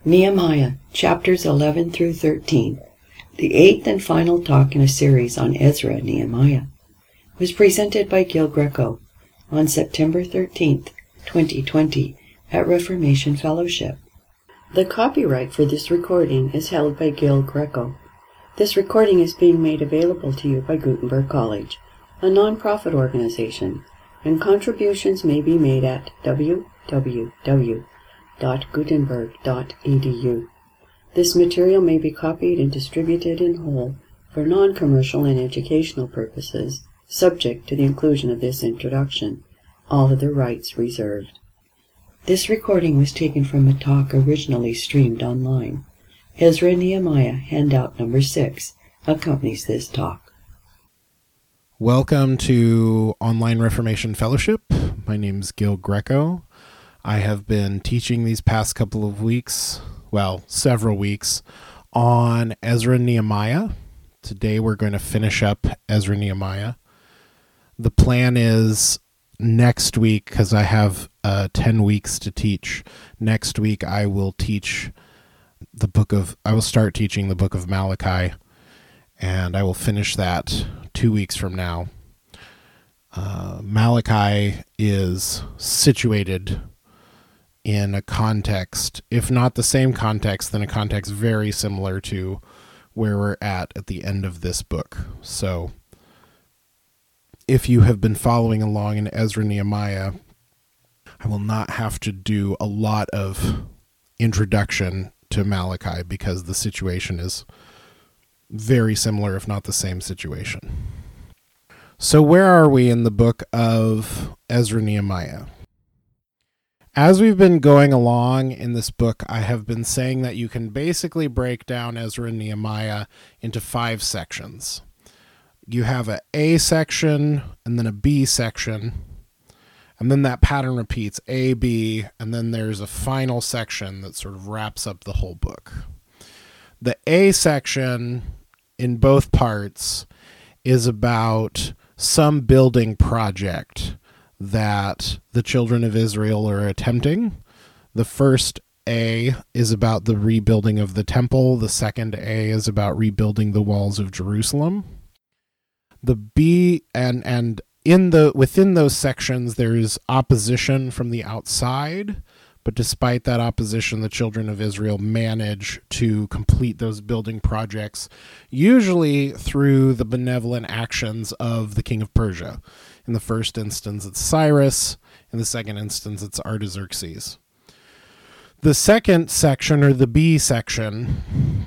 Nehemiah, chapters 11 through 13, the eighth and final talk in a series on Ezra and Nehemiah, was presented by Gil Greco on September 13th, 2020 at Reformation Fellowship. The copyright for this recording is held by Gil Greco. This recording is being made available to you by Gutenberg College, a non-profit organization, and contributions may be made at www.gutenberg.edu. This material may be copied and distributed in whole for non-commercial and educational purposes, subject to the inclusion of this introduction. All other rights reserved. This recording was taken from a talk originally streamed online. Ezra and Nehemiah handout number 6 accompanies this talk. Welcome to Online Reformation Fellowship. My name's Gil Greco. I have been teaching these past couple of weeks, several weeks, on Ezra and Nehemiah. Today we're going to finish up Ezra and Nehemiah. The plan is next week, because I have 10 weeks to teach. Next week I will start teaching the book of Malachi, and I will finish that 2 weeks from now. Malachi is situated in a context, if not the same context, then a context very similar to where we're at the end of this book. So if you have been following along in Ezra and Nehemiah, I will not have to do a lot of introduction to Malachi because the situation is very similar, if not the same situation. So where are we in the book of Ezra and Nehemiah? As we've been going along in this book, I have been saying that you can basically break down Ezra and Nehemiah into 5 sections. You have a A section, and then a B section, and then that pattern repeats, A, B, and then there's a final section that sort of wraps up the whole book. The A section in both parts is about some building project that the children of Israel are attempting. The first A is about the rebuilding of the temple. The second A is about rebuilding the walls of Jerusalem. The B and within those sections there's opposition from the outside, but despite that opposition, the children of Israel manage to complete those building projects, usually through the benevolent actions of the king of Persia. In the first instance, it's Cyrus. In the second instance, it's Artaxerxes. The second section, or the B section,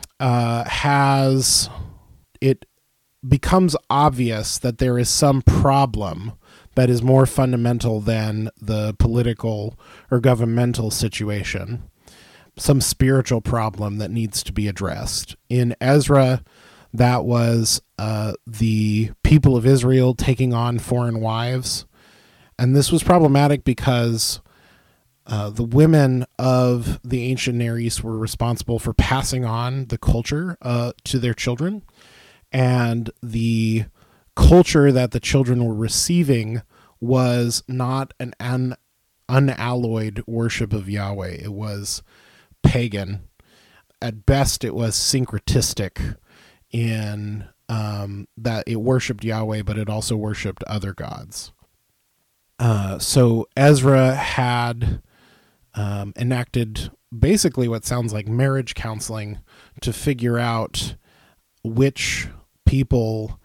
it becomes obvious that there is some problem that is more fundamental than the political or governmental situation, some spiritual problem that needs to be addressed. In Ezra, that was the people of Israel taking on foreign wives. And this was problematic because the women of the ancient Near East were responsible for passing on the culture to their children. And the culture that the children were receiving was not an unalloyed worship of Yahweh. It was pagan. At best, it was syncretistic in that it worshipped Yahweh, but it also worshipped other gods. So Ezra had enacted basically what sounds like marriage counseling to figure out which people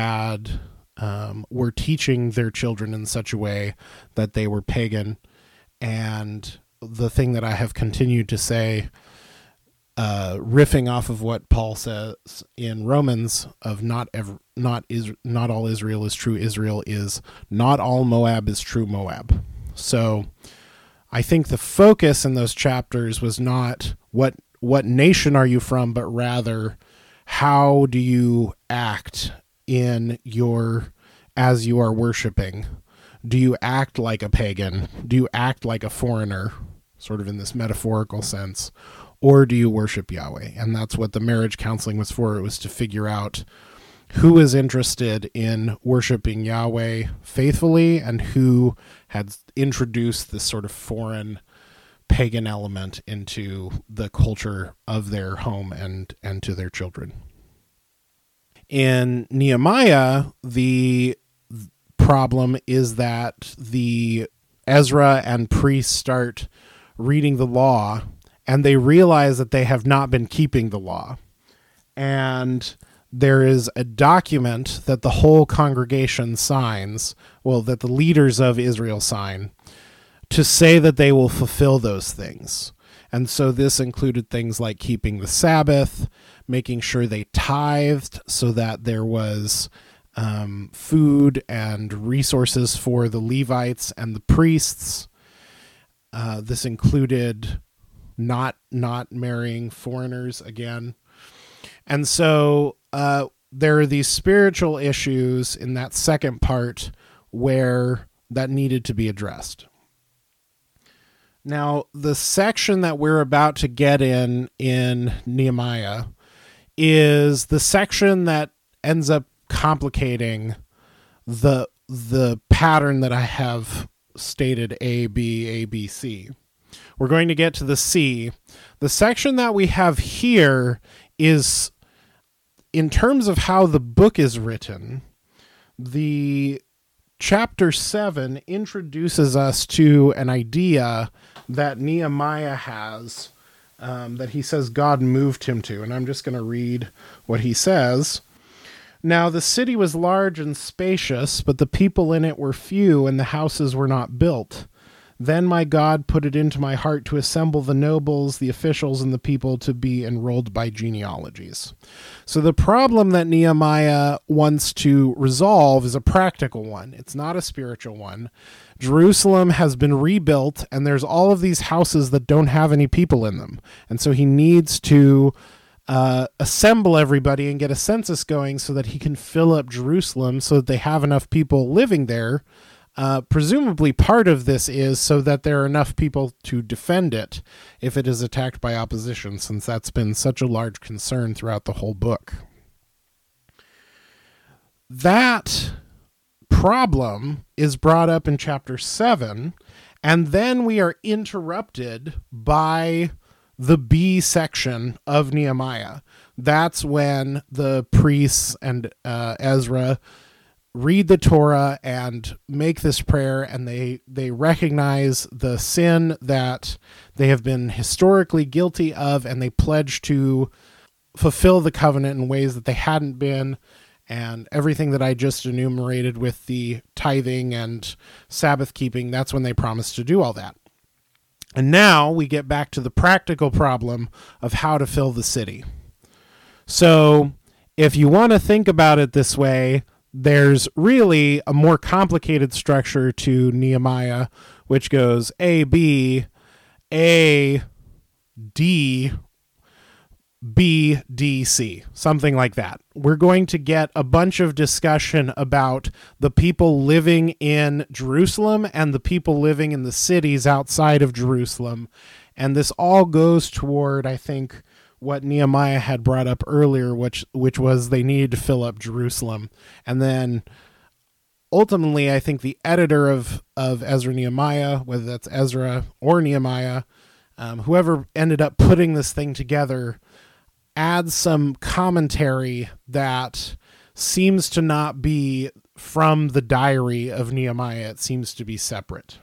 were teaching their children in such a way that they were pagan. And the thing that I have continued to say, riffing off of what Paul says in Romans of not all Israel is true Israel is not all Moab is true Moab. So I think the focus in those chapters was not what nation are you from, but rather how do you act as you are worshiping? Do you act like a pagan? Do you act like a foreigner, sort of in this metaphorical sense? Or do you worship Yahweh? And that's what the marriage counseling was for. It was to figure out who is interested in worshiping Yahweh faithfully and who had introduced this sort of foreign pagan element into the culture of their home and to their children. In Nehemiah, the problem is that the Ezra and priests start reading the law, and they realize that they have not been keeping the law. And there is a document that the whole congregation signs, well, that the leaders of Israel sign, to say that they will fulfill those things. And so this included things like keeping the Sabbath, making sure they tithed so that there was food and resources for the Levites and the priests. This included not marrying foreigners again. And so there are these spiritual issues in that second part where that needed to be addressed. Now, the section that we're about to get in Nehemiah is the section that ends up complicating the pattern that I have stated, A, B, C. We're going to get to the C. The section that we have here is, in terms of how the book is written, the chapter 7 introduces us to an idea that Nehemiah has, that he says God moved him to. And I'm just going to read what he says. Now the city was large and spacious, but the people in it were few, and the houses were not built. Then my God put it into my heart to assemble the nobles, the officials, and the people to be enrolled by genealogies. So the problem that Nehemiah wants to resolve is a practical one. It's not a spiritual one. Jerusalem has been rebuilt, and there's all of these houses that don't have any people in them. And so he needs to assemble everybody and get a census going so that he can fill up Jerusalem so that they have enough people living there. Presumably part of this is so that there are enough people to defend it if it is attacked by opposition, since that's been such a large concern throughout the whole book. That problem is brought up in chapter 7, and then we are interrupted by the B section of Nehemiah. That's when the priests and Ezra read the Torah and make this prayer, and they recognize the sin that they have been historically guilty of, and they pledge to fulfill the covenant in ways that they hadn't been, and everything that I just enumerated with the tithing and Sabbath keeping, that's when they promise to do all that. And now we get back to the practical problem of how to fill the city. So if you want to think about it this way, there's really a more complicated structure to Nehemiah, which goes A, B, D, B, D, C, something like that. We're going to get a bunch of discussion about the people living in Jerusalem and the people living in the cities outside of Jerusalem. And this all goes toward, I think, what Nehemiah had brought up earlier, which was they needed to fill up Jerusalem. And then ultimately, I think the editor of Ezra Nehemiah, whether that's Ezra or Nehemiah, whoever ended up putting this thing together, adds some commentary that seems to not be from the diary of Nehemiah. It seems to be separate.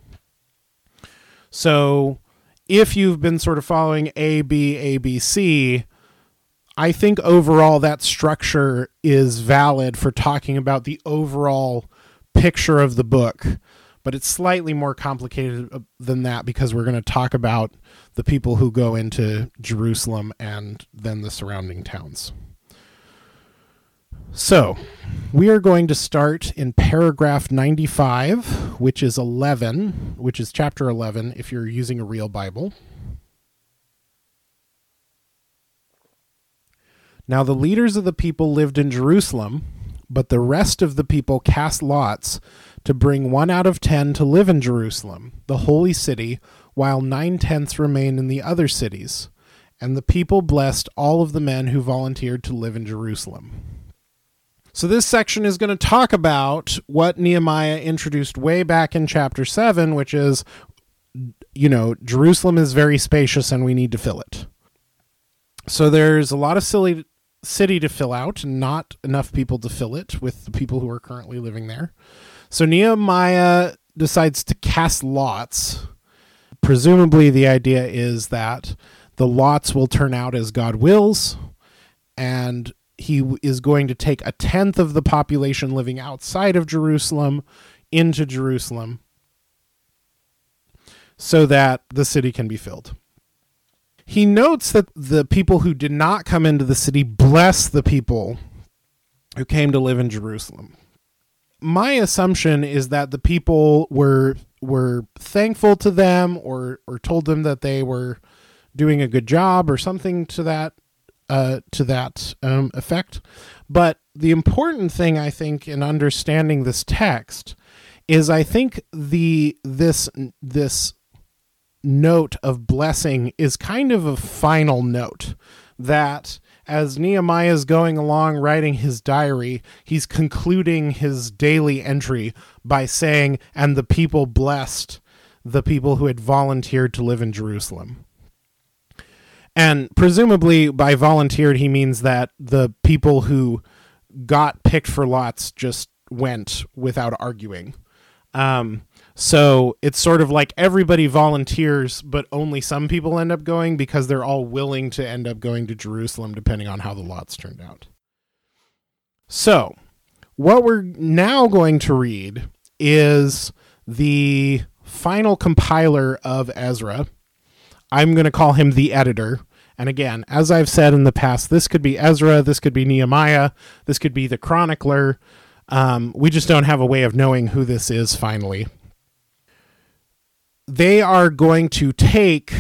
So if you've been sort of following A, B, C, I think overall that structure is valid for talking about the overall picture of the book, but it's slightly more complicated than that because we're going to talk about the people who go into Jerusalem and then the surrounding towns. So we are going to start in paragraph 95, which is chapter 11, if you're using a real Bible. Now the leaders of the people lived in Jerusalem, but the rest of the people cast lots to bring 1 out of 10 to live in Jerusalem, the holy city, while 9/10 remained in the other cities. And the people blessed all of the men who volunteered to live in Jerusalem. So this section is going to talk about what Nehemiah introduced way back in chapter 7, which is Jerusalem is very spacious and we need to fill it. So there's a lot of city to fill out, not enough people to fill it with the people who are currently living there. So Nehemiah decides to cast lots. Presumably the idea is that the lots will turn out as God wills, and he is going to take 1/10 of the population living outside of Jerusalem into Jerusalem so that the city can be filled. He notes that the people who did not come into the city bless the people who came to live in Jerusalem. My assumption is that the people were thankful to them or told them that they were doing a good job or something to that effect. But the important thing, I think, in understanding this text is I think this note of blessing is kind of a final note, that as Nehemiah is going along writing his diary, he's concluding his daily entry by saying, and the people blessed the people who had volunteered to live in Jerusalem. And presumably by volunteered, he means that the people who got picked for lots just went without arguing. So it's sort of like everybody volunteers, but only some people end up going because they're all willing to end up going to Jerusalem, depending on how the lots turned out. So what we're now going to read is the final compiler of Ezra. I'm going to call him the editor. And again, as I've said in the past, this could be Ezra, this could be Nehemiah, this could be the chronicler. We just don't have a way of knowing who this is finally. They are going to take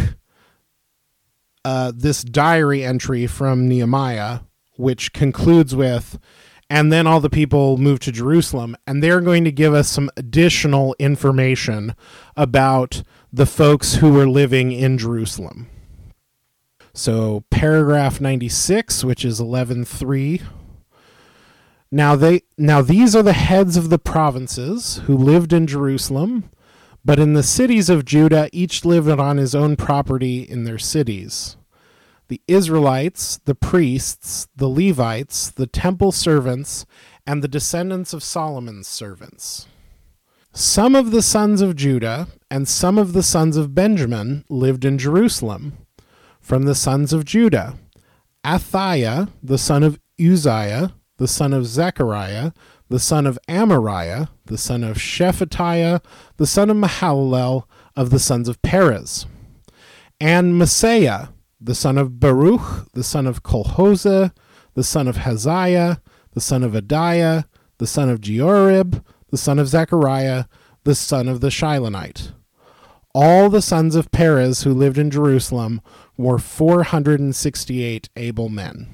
this diary entry from Nehemiah, which concludes with, and then all the people moved to Jerusalem, and they're going to give us some additional information about the folks who were living in Jerusalem. So paragraph 96, which is 11:3. Now these are the heads of the provinces who lived in Jerusalem, but in the cities of Judah, each lived on his own property in their cities. The Israelites, the priests, the Levites, the temple servants, and the descendants of Solomon's servants. Some of the sons of Judah and some of the sons of Benjamin lived in Jerusalem. From the sons of Judah, Athaiah, the son of Uzziah, the son of Zechariah, the son of Amariah, the son of Shephatiah, the son of Mahalalel, of the sons of Perez, and Messiah, the son of Baruch, the son of Kolhoseh, the son of Haziah, the son of Adiah, the son of Jeorib, the son of Zechariah, the son of the Shilonite. All the sons of Perez who lived in Jerusalem were 468 able men.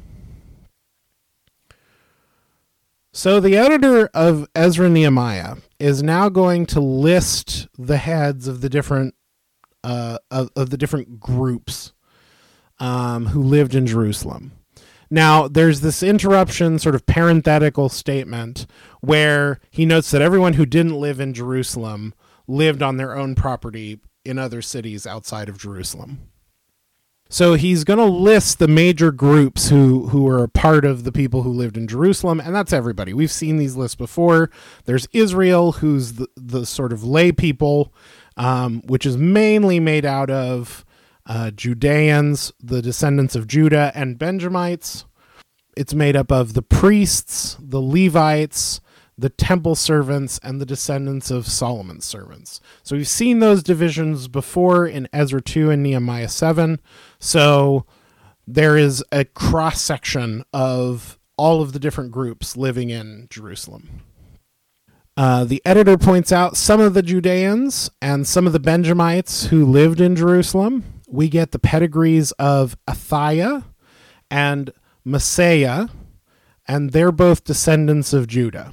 So the editor of Ezra and Nehemiah is now going to list the heads of the different of the different groups who lived in Jerusalem. Now, there's this interruption, sort of parenthetical statement, where he notes that everyone who didn't live in Jerusalem lived on their own property in other cities outside of Jerusalem. So he's going to list the major groups who are a part of the people who lived in Jerusalem, and that's everybody. We've seen these lists before. There's Israel, who's the sort of lay people, which is mainly made out of Judeans, the descendants of Judah, and Benjamites. It's made up of the priests, the Levites, the temple servants, and the descendants of Solomon's servants. So we've seen those divisions before in Ezra 2 and Nehemiah 7. So there is a cross-section of all of the different groups living in Jerusalem. The editor points out some of the Judeans and some of the Benjamites who lived in Jerusalem. We get the pedigrees of Athaiah and Messiah, and they're both descendants of Judah.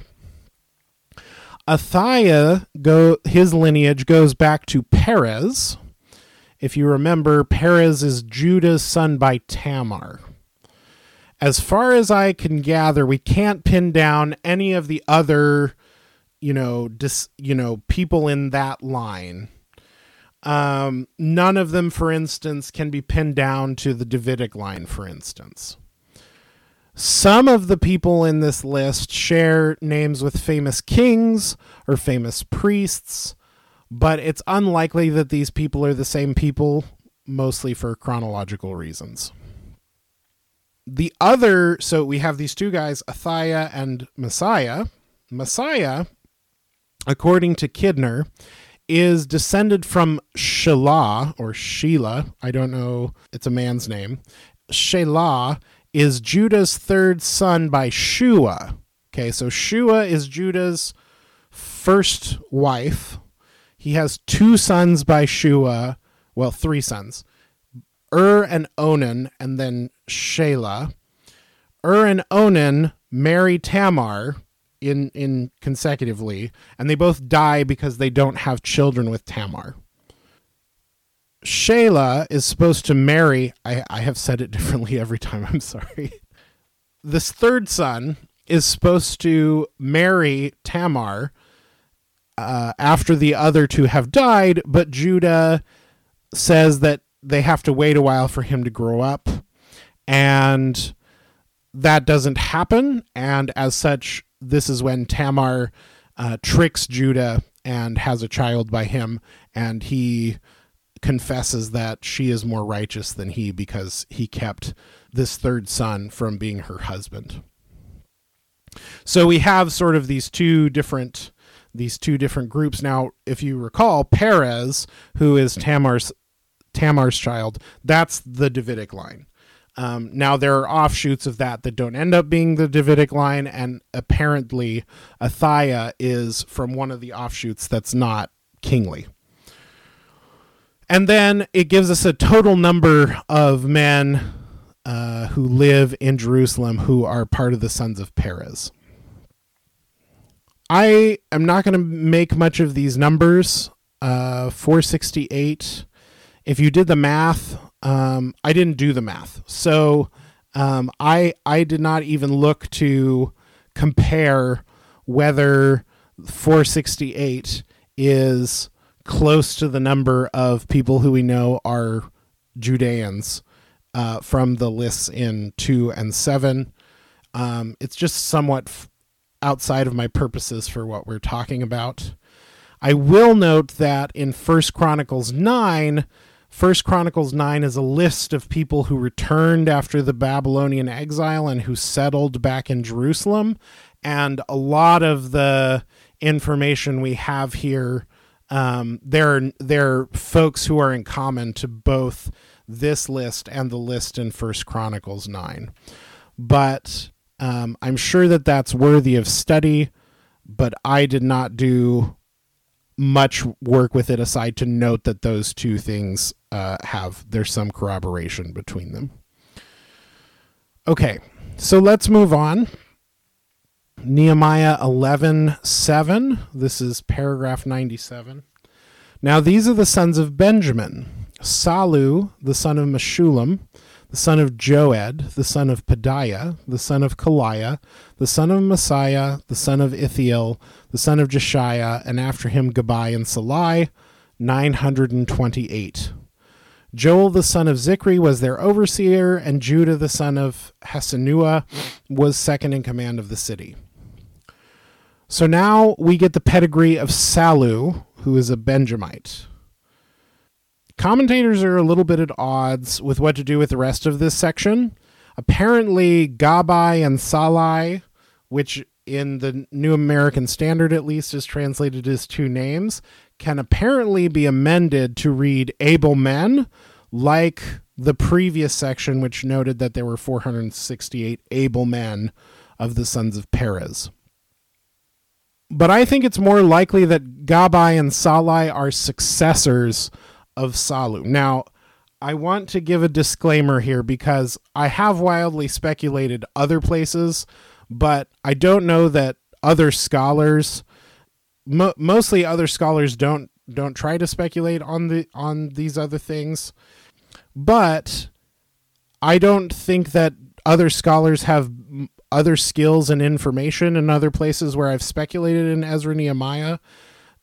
Athaiah, his lineage goes back to Perez. If you remember, Perez is Judah's son by Tamar. As far as I can gather, we can't pin down any of the other, people in that line. None of them, for instance, can be pinned down to the Davidic line, for instance. Some of the people in this list share names with famous kings or famous priests, but it's unlikely that these people are the same people, mostly for chronological reasons. So we have these two guys, Athaliah and Messiah. Messiah, according to Kidner, is descended from Shelah, or Sheila. I don't know. It's a man's name. Shelah is Judah's third son by Shua. Okay, so Shua is Judah's first wife. He has two sons by Shua. Well, three sons. And Onan, and then Shelah. And Onan marry Tamar in consecutively, and they both die because they don't have children with Tamar. Shelah is supposed to marry, I have said it differently every time, I'm sorry. This third son is supposed to marry Tamar after the other two have died, but Judah says that they have to wait a while for him to grow up, and that doesn't happen, and as such, this is when Tamar tricks Judah and has a child by him, and he confesses that she is more righteous than he because he kept this third son from being her husband. So we have sort of these two different groups. Now, if you recall, Perez, who is Tamar's child, that's the Davidic line. Now, there are offshoots of that don't end up being the Davidic line, and apparently Athaliah is from one of the offshoots that's not kingly. And then it gives us a total number of men who live in Jerusalem who are part of the sons of Perez. I am not going to make much of these numbers. 468. If you did the math, I didn't do the math. So I did not even look to compare whether 468 is close to the number of people who we know are Judeans from the lists in 2 and 7. It's just somewhat outside of my purposes for what we're talking about. I will note that in 1 Chronicles 9 is a list of people who returned after the Babylonian exile and who settled back in Jerusalem. And a lot of the information we have here, there are folks who are in common to both this list and the list in 1 Chronicles 9. But I'm sure that that's worthy of study, but I did not do much work with it aside to note that those two things there's some corroboration between them. Okay, so let's move on. Nehemiah 11:7. This is paragraph 97. Now these are the sons of Benjamin: Salu, the son of Meshullam, the son of Joed, the son of Pedaiah, the son of Kaliah, the son of Messiah, the son of Ithiel, the son of Jeshiah, and after him Gabai and Salai, 928. Joel the son of Zikri was their overseer, and Judah the son of Hasenuah was second in command of the city. So now we get the pedigree of Salu, who is a Benjamite. Commentators are a little bit at odds with what to do with the rest of this section. Apparently, Gabai and Salai, which in the New American Standard at least is translated as two names, can apparently be amended to read able men, like the previous section, which noted that there were 468 able men of the sons of Perez. But I think it's more likely that Gabai and Salai are successors of Salu. Now, I want to give a disclaimer here because I have wildly speculated other places, but I don't know that other scholars, mostly other scholars, don't try to speculate on these other things. But I don't think that other scholars have other skills and information in other places where I've speculated in Ezra Nehemiah.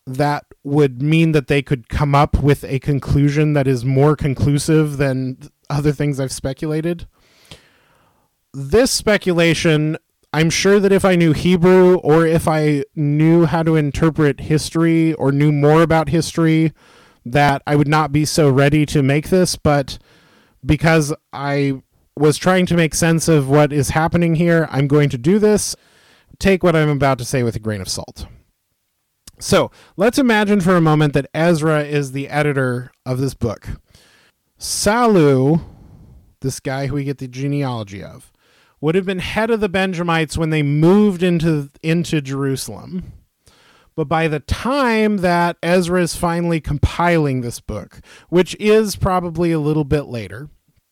that would mean that they could come up with a conclusion that is more conclusive than other things I've speculated. This speculation, I'm sure that if I knew Hebrew, or if I knew how to interpret history or knew more about history, that I would not be so ready to make this, but because I was trying to make sense of what is happening here, I'm going to do this. Take what I'm about to say with a grain of salt. So let's imagine for a moment that Ezra is the editor of this book. Salu, this guy who we get the genealogy of, would have been head of the Benjamites when they moved into Jerusalem. But by the time that Ezra is finally compiling this book, which is probably a little bit later,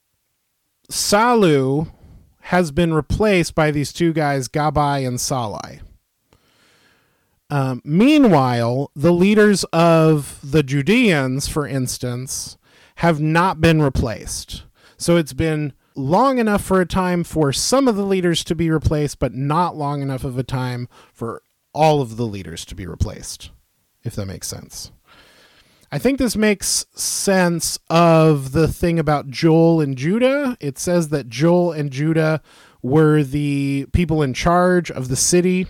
Salu has been replaced by these two guys, Gabbai and Sallai. Meanwhile, the leaders of the Judeans, for instance, have not been replaced. So it's been long enough for a time for some of the leaders to be replaced, but not long enough of a time for all of the leaders to be replaced, if that makes sense. I think this makes sense of the thing about Joel and Judah. It says that Joel and Judah were the people in charge of the city.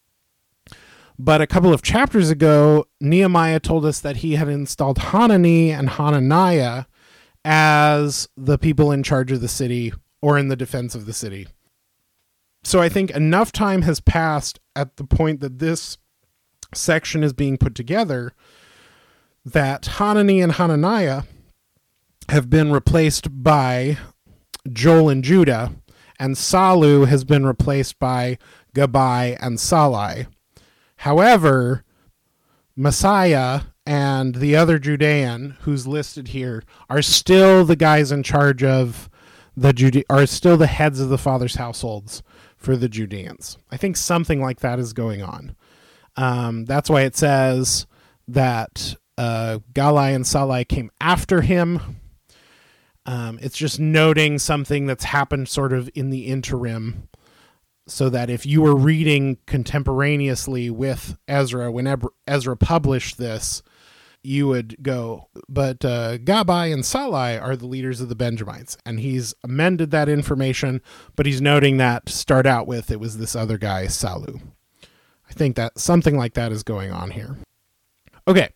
But a couple of chapters ago, Nehemiah told us that he had installed Hanani and Hananiah as the people in charge of the city, or in the defense of the city. So I think enough time has passed at the point that this section is being put together that Hanani and Hananiah have been replaced by Joel and Judah, and Salu has been replaced by Gabbai and Sallai. However, Messiah and the other Judean who's listed here are still the guys in charge of are still the heads of the fathers' households for the Judeans. I think something like that is going on. That's why it says that Gallai and Sallai came after him. It's just noting something that's happened sort of in the interim, so that if you were reading contemporaneously with Ezra, when Ezra published this, you would go, but Gabbai and Sallai are the leaders of the Benjamites. And he's amended that information, but he's noting that to start out with, it was this other guy, Salu. I think that something like that is going on here. Okay,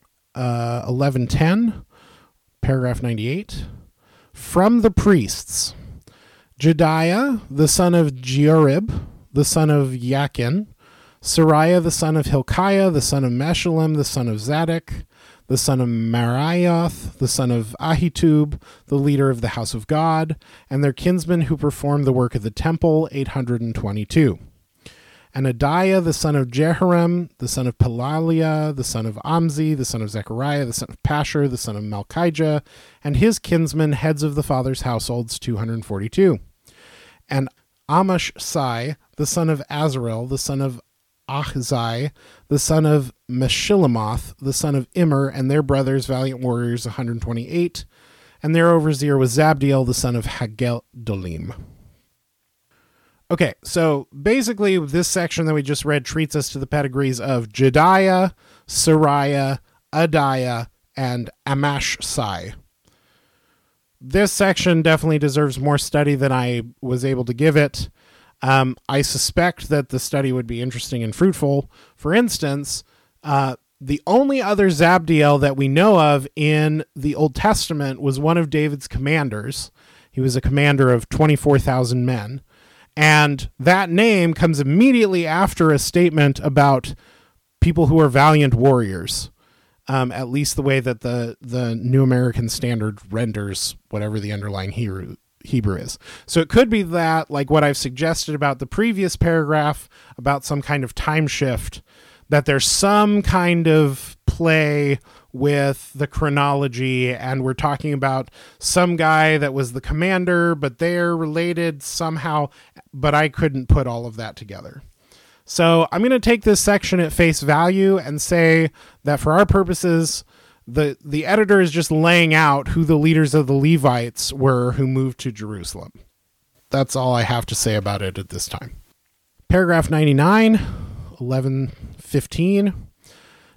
11:10, paragraph 98. From the priests, Jedaiah, the son of Jeorib, the son of Yakin, Sariah, the son of Hilkiah, the son of Meshullam, the son of Zadok, the son of Maraioth, the son of Ahitub, the leader of the house of God, and their kinsmen who performed the work of the temple, 822. And Adaiah, the son of Jehoram, the son of Pelaliah, the son of Amzi, the son of Zechariah, the son of Pashur, the son of Malchijah, and his kinsmen, heads of the fathers' households, 242. And Amashsai, the son of Azarel, the son of Ahzai, the son of Meshillemoth, the son of Immer, and their brothers, valiant warriors, 128. And their overseer was Zabdiel, the son of Hagedolim. Okay, so basically this section that we just read treats us to the pedigrees of Jedaiah, Sariah, Adaiah, and Amashsai. This section definitely deserves more study than I was able to give it. I suspect that the study would be interesting and fruitful. For instance, the only other Zabdiel that we know of in the Old Testament was one of David's commanders. He was a commander of 24,000 men. And that name comes immediately after a statement about people who are valiant warriors, at least the way that the New American Standard renders whatever the underlying Hebrew is. So it could be that, like what I've suggested about the previous paragraph, about some kind of time shift, that there's some kind of play with the chronology, and we're talking about some guy that was the commander, but they're related somehow, but I couldn't put all of that together. So I'm going to take this section at face value and say that for our purposes, the editor is just laying out who the leaders of the Levites were who moved to Jerusalem. That's all I have to say about it at this time. Paragraph 99, 11:15.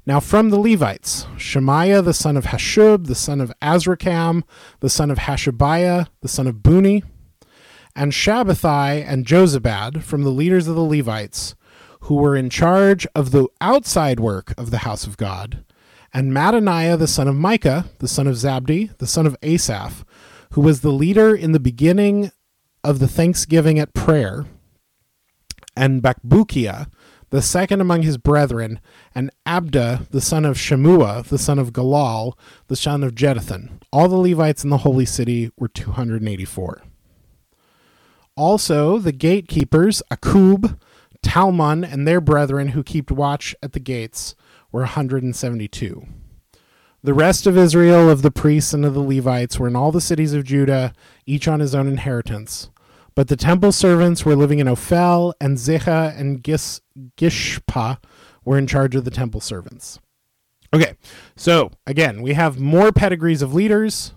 Now from the Levites, Shemaiah the son of Hashub, the son of Azrikam, the son of Hashabiah, the son of Buni, and Shabbathai and Jozabad from the leaders of the Levites, who were in charge of the outside work of the house of God, and Mattaniah the son of Micah, the son of Zabdi, the son of Asaph, who was the leader in the beginning of the thanksgiving at prayer, and Bakbukiah, the second among his brethren, and Abda, the son of Shemua, the son of Galal, the son of Jeduthun. All the Levites in the holy city were 284. Also, the gatekeepers, Akub, Talmon, and their brethren who kept watch at the gates were 172. The rest of Israel, of the priests and of the Levites, were in all the cities of Judah, each on his own inheritance. But the temple servants were living in Ophel, and Zicha and Gishpa were in charge of the temple servants. Okay, so again, we have more pedigrees of leaders.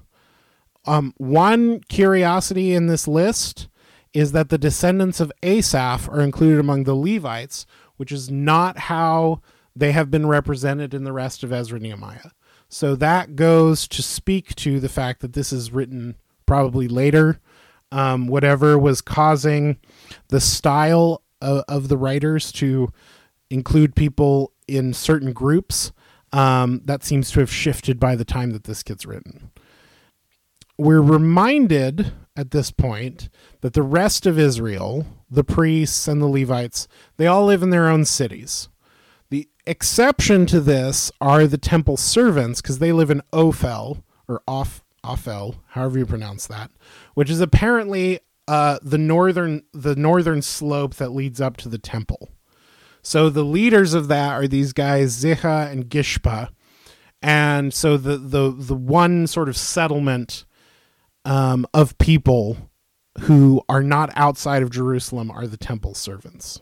One curiosity in this list is that the descendants of Asaph are included among the Levites, which is not how they have been represented in the rest of Ezra and Nehemiah. So that goes to speak to the fact that this is written probably later. Whatever was causing the style of the writers to include people in certain groups, that seems to have shifted by the time that this gets written. We're reminded at this point that the rest of Israel, the priests and the Levites, they all live in their own cities. The exception to this are the temple servants, because they live in Ophel, or Ophel, however you pronounce that, which is apparently the northern slope that leads up to the temple. So the leaders of that are these guys, Zicha and Gishpa, and so the one sort of settlement of people who are not outside of Jerusalem are the temple servants.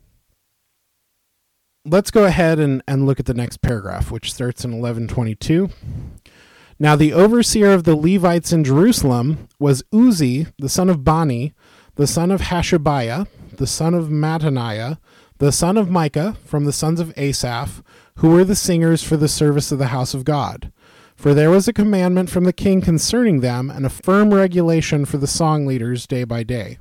Let's go ahead and look at the next paragraph, which starts in 11:22. Now the overseer of the Levites in Jerusalem was Uzi, the son of Bani, the son of Hashabiah, the son of Mattaniah, the son of Micah, from the sons of Asaph, who were the singers for the service of the house of God. For there was a commandment from the king concerning them, and a firm regulation for the song leaders day by day.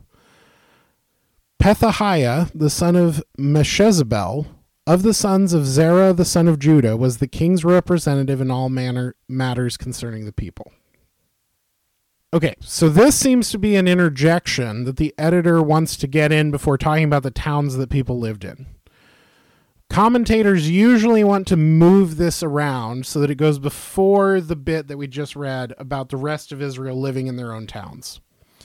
Pethahiah, the son of Meshezabel, of the sons of Zerah, the son of Judah, was the king's representative in all matters concerning the people. Okay, so this seems to be an interjection that the editor wants to get in before talking about the towns that people lived in. Commentators usually want to move this around so that it goes before the bit that we just read about the rest of Israel living in their own towns.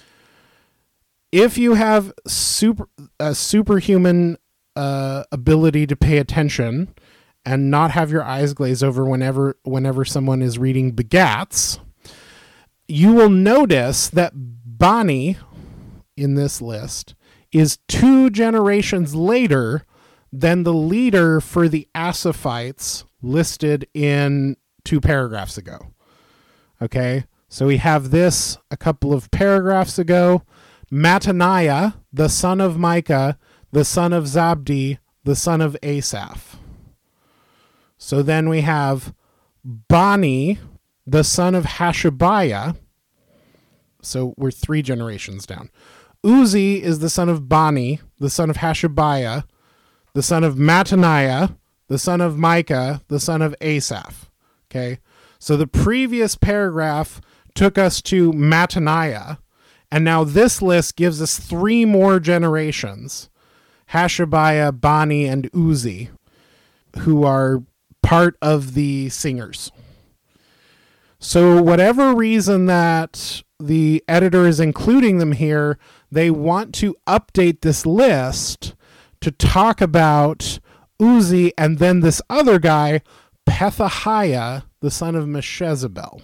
If you have a superhuman ability to pay attention and not have your eyes glaze over whenever someone is reading begats, you will notice that Bani in this list is 2 generations later than the leader for the Asaphites listed in 2 paragraphs ago. Okay, so we have this a couple of paragraphs ago. Mattaniah, the son of Micah, the son of Zabdi, the son of Asaph. So then we have Bani, the son of Hashabiah. So we're 3 generations down. Uzi is the son of Bani, the son of Hashabiah, the son of Mattaniah, the son of Micah, the son of Asaph. Okay, so the previous paragraph took us to Mattaniah, and now this list gives us 3 more generations, Hashabiah, Bani, and Uzi, who are part of the singers. So whatever reason that the editor is including them here, they want to update this list to talk about Uzi and then this other guy, Pethahiah, the son of Meshezabel.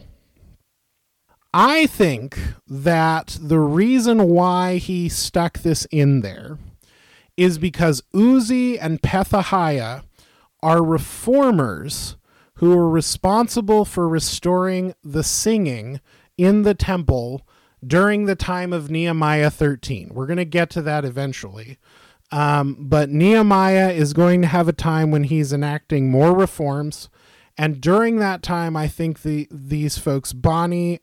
I think that the reason why he stuck this in there is because Uzi and Pethahiah are reformers who were responsible for restoring the singing in the temple during the time of Nehemiah 13. We're going to get to that eventually. But Nehemiah is going to have a time when he's enacting more reforms. And during that time, I think these folks, Uzi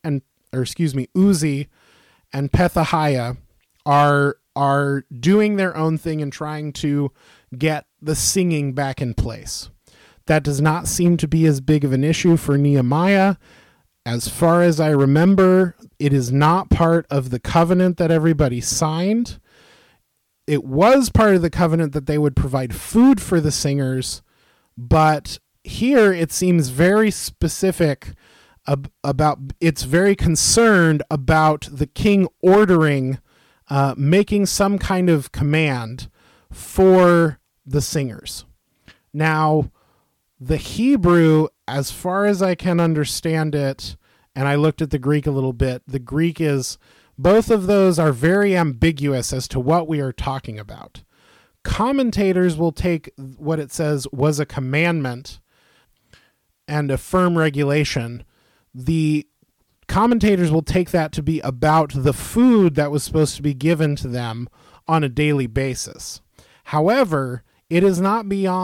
and Pethahiah, are doing their own thing and trying to get the singing back in place. That does not seem to be as big of an issue for Nehemiah. As far as I remember, it is not part of the covenant that everybody signed. It was part of the covenant that they would provide food for the singers, but here it seems very specific about, it's very concerned about the king ordering, making some kind of command for the singers. Now, the Hebrew, as far as I can understand it, and I looked at the Greek a little bit, the Greek is, both of those are very ambiguous as to what we are talking about. Commentators will take what it says was a commandment and a firm regulation. The commentators will take that to be about the food that was supposed to be given to them on a daily basis. However, it is not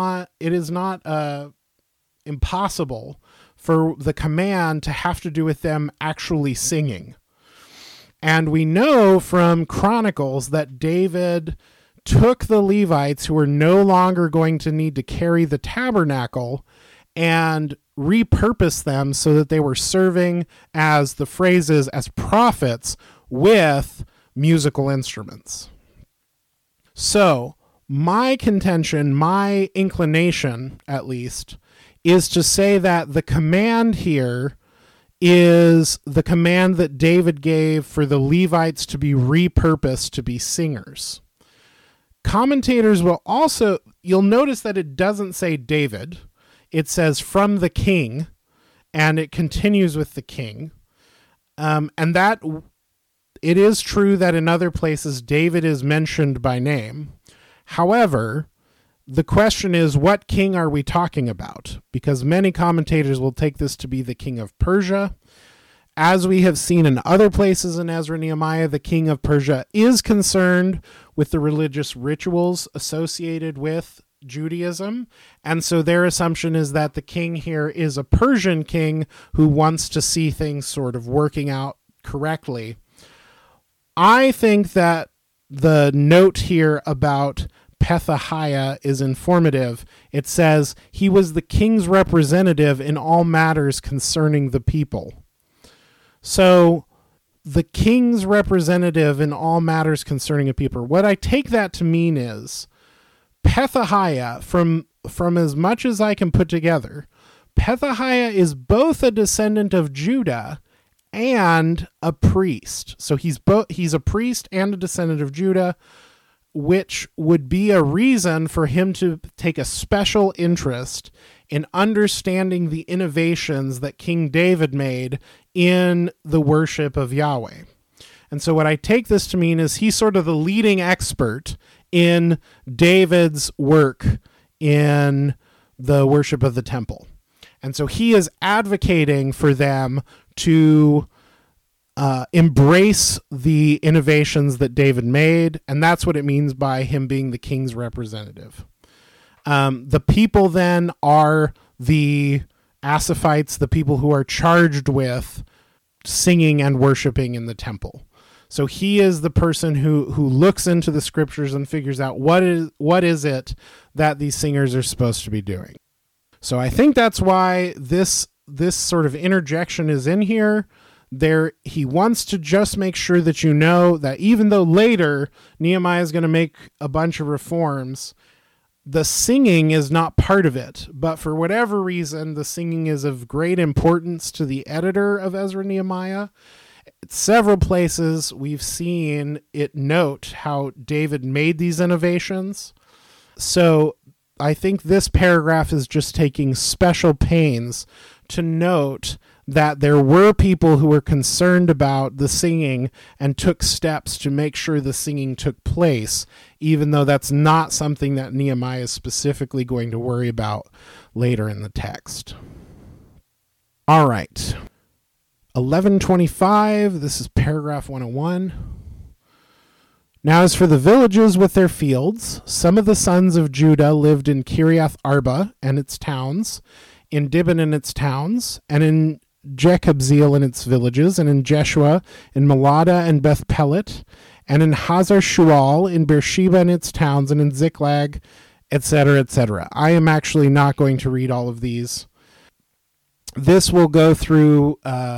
impossible for the command to have to do with them actually singing. And we know from Chronicles that David took the Levites, who were no longer going to need to carry the tabernacle, and repurposed them so that they were serving, as the phrase is, as prophets with musical instruments. So my contention, my inclination at least, is to say that the command here is the command that David gave for the Levites to be repurposed to be singers. Commentators will also, you'll notice that it doesn't say David. It says from the king, and it continues with the king. And that it is true that in other places David is mentioned by name. However, the question is, what king are we talking about? Because many commentators will take this to be the king of Persia. As we have seen in other places in Ezra and Nehemiah, the king of Persia is concerned with the religious rituals associated with Judaism. And so their assumption is that the king here is a Persian king who wants to see things sort of working out correctly. I think that the note here about Pethahiah is informative. It says he was the king's representative in all matters concerning the people. So the king's representative in all matters concerning a people. What I take that to mean is Pethahiah, from as much as I can put together, Pethahiah is both a descendant of Judah and a priest. So he's a priest and a descendant of Judah, which would be a reason for him to take a special interest in understanding the innovations that King David made in the worship of Yahweh. And so what I take this to mean is he's sort of the leading expert in David's work in the worship of the temple. And so he is advocating for them to embrace the innovations that David made, and that's what it means by him being the king's representative. The people then are the Asaphites, the people who are charged with singing and worshiping in the temple. So he is the person who looks into the scriptures and figures out what is it that these singers are supposed to be doing. So I think that's why this sort of interjection is in here. There, he wants to just make sure that you know that even though later Nehemiah is going to make a bunch of reforms, the singing is not part of it. But for whatever reason, the singing is of great importance to the editor of Ezra and Nehemiah. Several places we've seen it note how David made these innovations. So I think this paragraph is just taking special pains to note that there were people who were concerned about the singing and took steps to make sure the singing took place, even though that's not something that Nehemiah is specifically going to worry about later in the text. All right. 1125, this is paragraph 101. Now as for the villages with their fields, some of the sons of Judah lived in Kiriath Arba and its towns, in Dibon and its towns, and in Jekabzeel and its villages, and in Jeshua, in Melada and Beth Pelet, and in Hazar Shual, in Beersheba and its towns, and in Ziklag, etc., etc. I am actually not going to read all of these. This will go through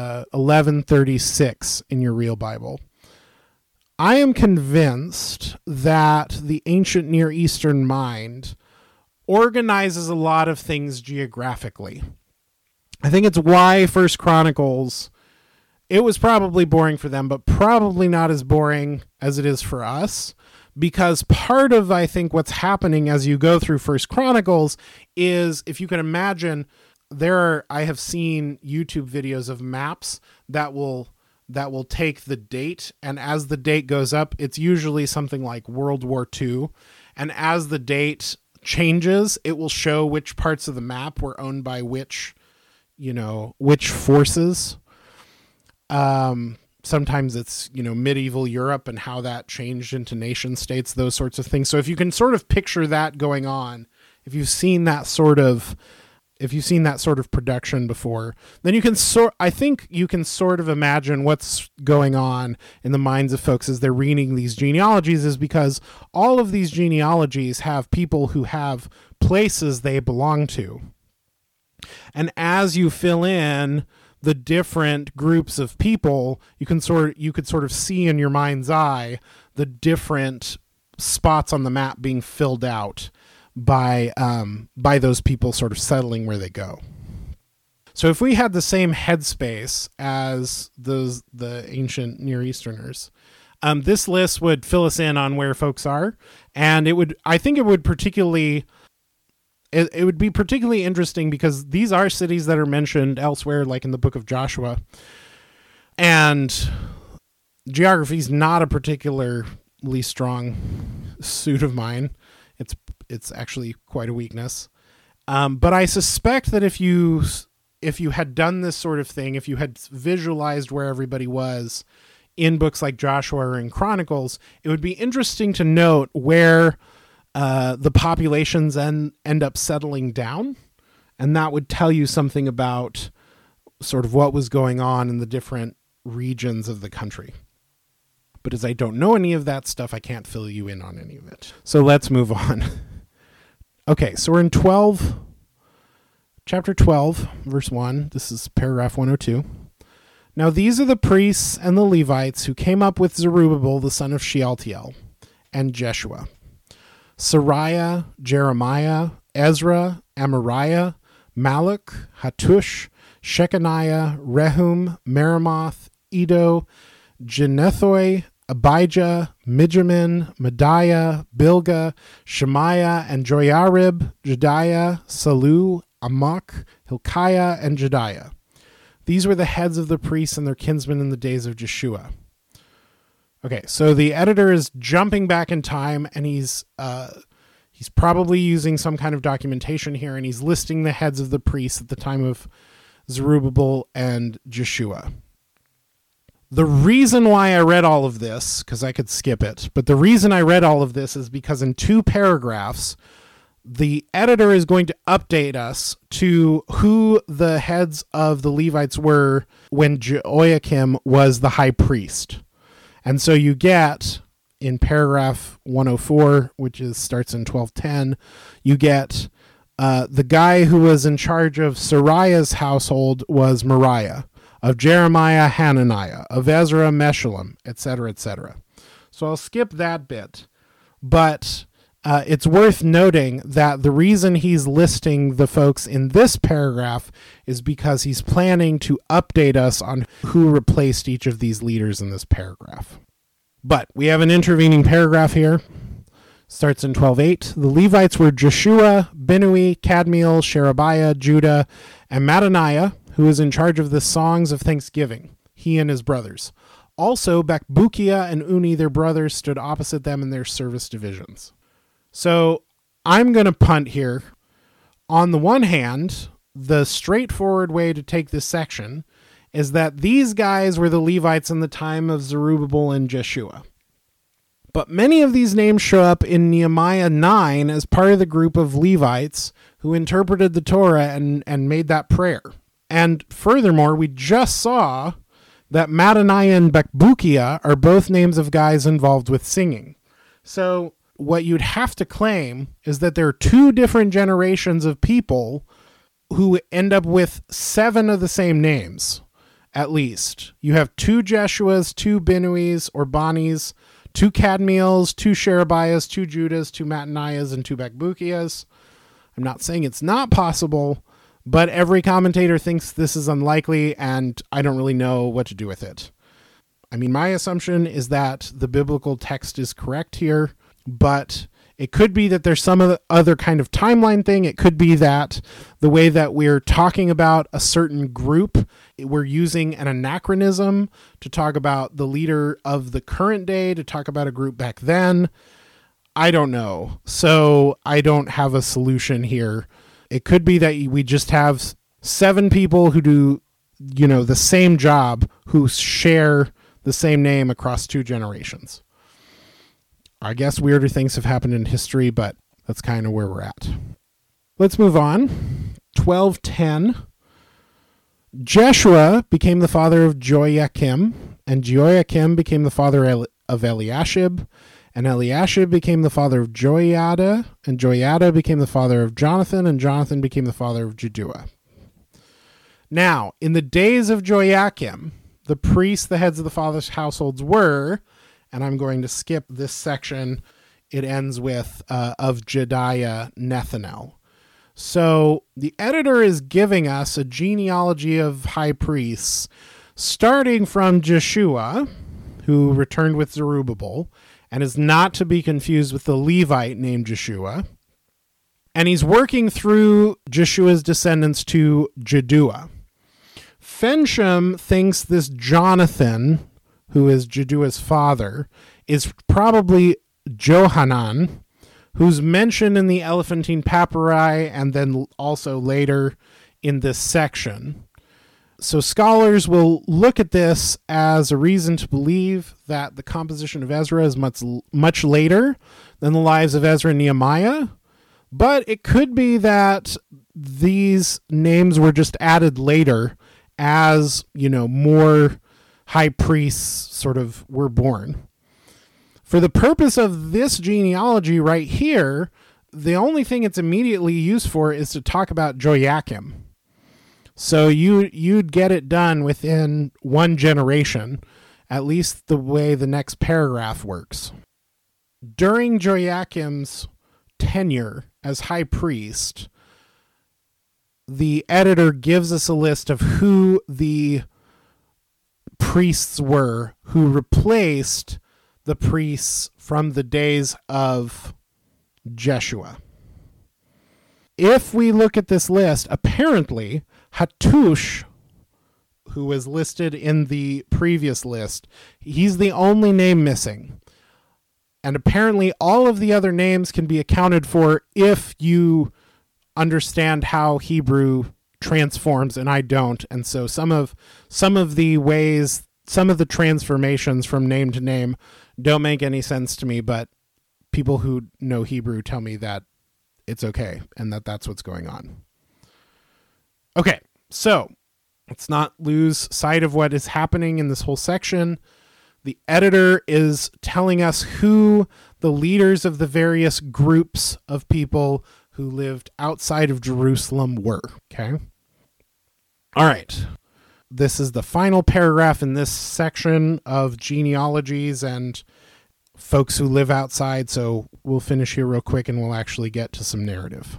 1136 in your real Bible. I am convinced that the ancient Near Eastern mind organizes a lot of things geographically. I think it's why First Chronicles, it was probably boring for them, but probably not as boring as it is for us, because part of, I think, what's happening as you go through First Chronicles is, if you can imagine, I have seen YouTube videos of maps that will take the date, and as the date goes up, it's usually something like World War II, and as the date changes, it will show which parts of the map were owned by which forces. Sometimes it's, medieval Europe and how that changed into nation states, those sorts of things. So if you can sort of picture that going on, if you've seen that sort of production before, then I think you can sort of imagine what's going on in the minds of folks as they're reading these genealogies, is because all of these genealogies have people who have places they belong to. And as you fill in the different groups of people, you could sort of see in your mind's eye the different spots on the map being filled out by those people sort of settling where they go. So if we had the same headspace as the ancient Near Easterners, this list would fill us in on where folks are, and it would be particularly interesting because these are cities that are mentioned elsewhere, like in the book of Joshua, and geography is not a particularly strong suit of mine. It's actually quite a weakness. But I suspect that if you had done this sort of thing, if you had visualized where everybody was in books like Joshua or in Chronicles, it would be interesting to note where the populations end up settling down. And that would tell you something about sort of what was going on in the different regions of the country. But as I don't know any of that stuff, I can't fill you in on any of it. So let's move on. Okay, so we're in chapter 12, verse 1. This is paragraph 102. Now these are the priests and the Levites who came up with Zerubbabel, the son of Shealtiel, and Jeshua, Sariah, Jeremiah, Ezra, Amariah, Maluk, Hattush, Shechaniah, Rehum, Meremoth, Edo, Genethoi, Abijah, Mijamin, Mediah, Bilgah, Shemaiah, and Joiarib, Jediah, Salu, Amok, Hilkiah, and Jediah. These were the heads of the priests and their kinsmen in the days of Jeshua. Okay, so the editor is jumping back in time, and he's probably using some kind of documentation here, and he's listing the heads of the priests at the time of Zerubbabel and Jeshua. The reason why I read all of this, because I could skip it, but the reason I read all of this is because in 2 paragraphs, the editor is going to update us to who the heads of the Levites were when Jehoiakim was the high priest. And so you get, in paragraph 104, which starts in 1210, you get the guy who was in charge of Sariah's household was Moriah, of Jeremiah, Hananiah, of Ezra, Meshullam, etc., etc. So I'll skip that bit, but it's worth noting that the reason he's listing the folks in this paragraph is because he's planning to update us on who replaced each of these leaders in this paragraph. But we have an intervening paragraph here. Starts in 12:8. The Levites were Jeshua, Binnui, Kadmiel, Sherebiah, Judah, and Mattaniah, who was in charge of the songs of thanksgiving, he and his brothers. Also, Bakbukiah and Uni, their brothers, stood opposite them in their service divisions. So I'm going to punt here. On the one hand, the straightforward way to take this section is that these guys were the Levites in the time of Zerubbabel and Jeshua. But many of these names show up in Nehemiah 9 as part of the group of Levites who interpreted the Torah and made that prayer. And furthermore, we just saw that Mattaniah and Bakbukia are both names of guys involved with singing. So what you'd have to claim is that there are two different generations of people who end up with 7 of the same names, at least. You have 2 Jeshuas, 2 Binuis or Banis, 2 Kadmiels, 2 Sherebiahs, 2 Judas, 2 Mattaniahs, and 2 Bakbukias. I'm not saying it's not possible, but every commentator thinks this is unlikely, and I don't really know what to do with it. I mean, my assumption is that the biblical text is correct here, but it could be that there's some other kind of timeline thing. It could be that the way that we're talking about a certain group, we're using an anachronism to talk about the leader of the current day, to talk about a group back then. I don't know. So I don't have a solution here. It could be that we just have 7 people who do, the same job, who share the same name across 2 generations. I guess weirder things have happened in history, but that's kind of where we're at. Let's move on. 1210. Jeshua became the father of Joiakim, and Joiakim became the father of Eliashib, and Eliashib became the father of Joiada, and Joiada became the father of Jonathan, and Jonathan became the father of Jaddua. Now, in the days of Joiakim, the priests, the heads of the fathers' households were, and I'm going to skip this section, it ends with, of Jediah, Nethanel. So the editor is giving us a genealogy of high priests, starting from Jeshua, who returned with Zerubbabel, and is not to be confused with the Levite named Jeshua. And he's working through Jeshua's descendants to Jaddua. Fensham thinks this Jonathan, who is Jaddua's father, is probably Johanan, who's mentioned in the Elephantine Papyri and then also later in this section. So scholars will look at this as a reason to believe that the composition of Ezra is much later than the lives of Ezra and Nehemiah, but it could be that these names were just added later as, more high priests sort of were born. For the purpose of this genealogy right here, the only thing it's immediately used for is to talk about Joiakim. So you'd get it done within 1 generation, at least the way the next paragraph works. During Joiakim's tenure as high priest, the editor gives us a list of who the priests were who replaced the priests from the days of Jeshua. If we look at this list, apparently Hattush, who was listed in the previous list, he's the only name missing. And apparently all of the other names can be accounted for if you understand how Hebrew transforms, and I don't. And so some of the ways, some of the transformations from name to name don't make any sense to me, but people who know Hebrew tell me that it's okay and that that's what's going on. Okay, so let's not lose sight of what is happening in this whole section. The editor is telling us who the leaders of the various groups of people who lived outside of Jerusalem were. Okay. All right. This is the final paragraph in this section of genealogies and folks who live outside. So we'll finish here real quick and we'll actually get to some narrative.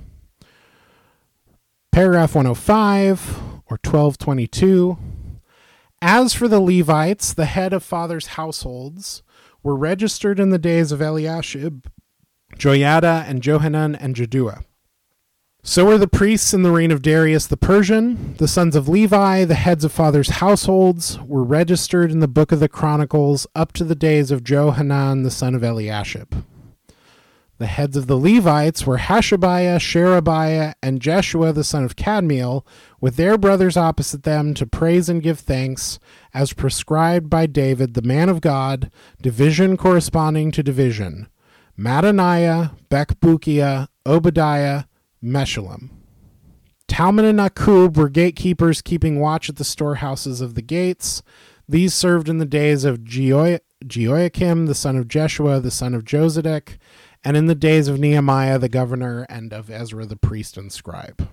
Paragraph 105 or 1222. As for the Levites, the head of fathers' households were registered in the days of Eliashib, Joiada, and Johanan, and Jaddua. So were the priests in the reign of Darius the Persian. The sons of Levi, the heads of fathers' households, were registered in the book of the Chronicles up to the days of Johanan, the son of Eliashib. The heads of the Levites were Hashabiah, Sherebiah, and Jeshua the son of Kadmiel, with their brothers opposite them, to praise and give thanks, as prescribed by David, the man of God, division corresponding to division. Mattaniah, Bakbukiah, Obadiah, Meshullam. Talmon and Akub were gatekeepers keeping watch at the storehouses of the gates. These served in the days of Jehoiakim, the son of Jeshua, the son of Josedek, and in the days of Nehemiah the governor, and of Ezra the priest and scribe.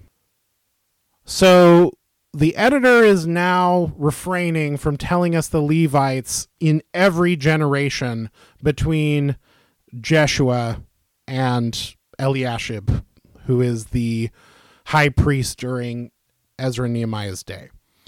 So the editor is now refraining from telling us the Levites in every generation between Jeshua and Eliashib, who is the high priest during Ezra and Nehemiah's day.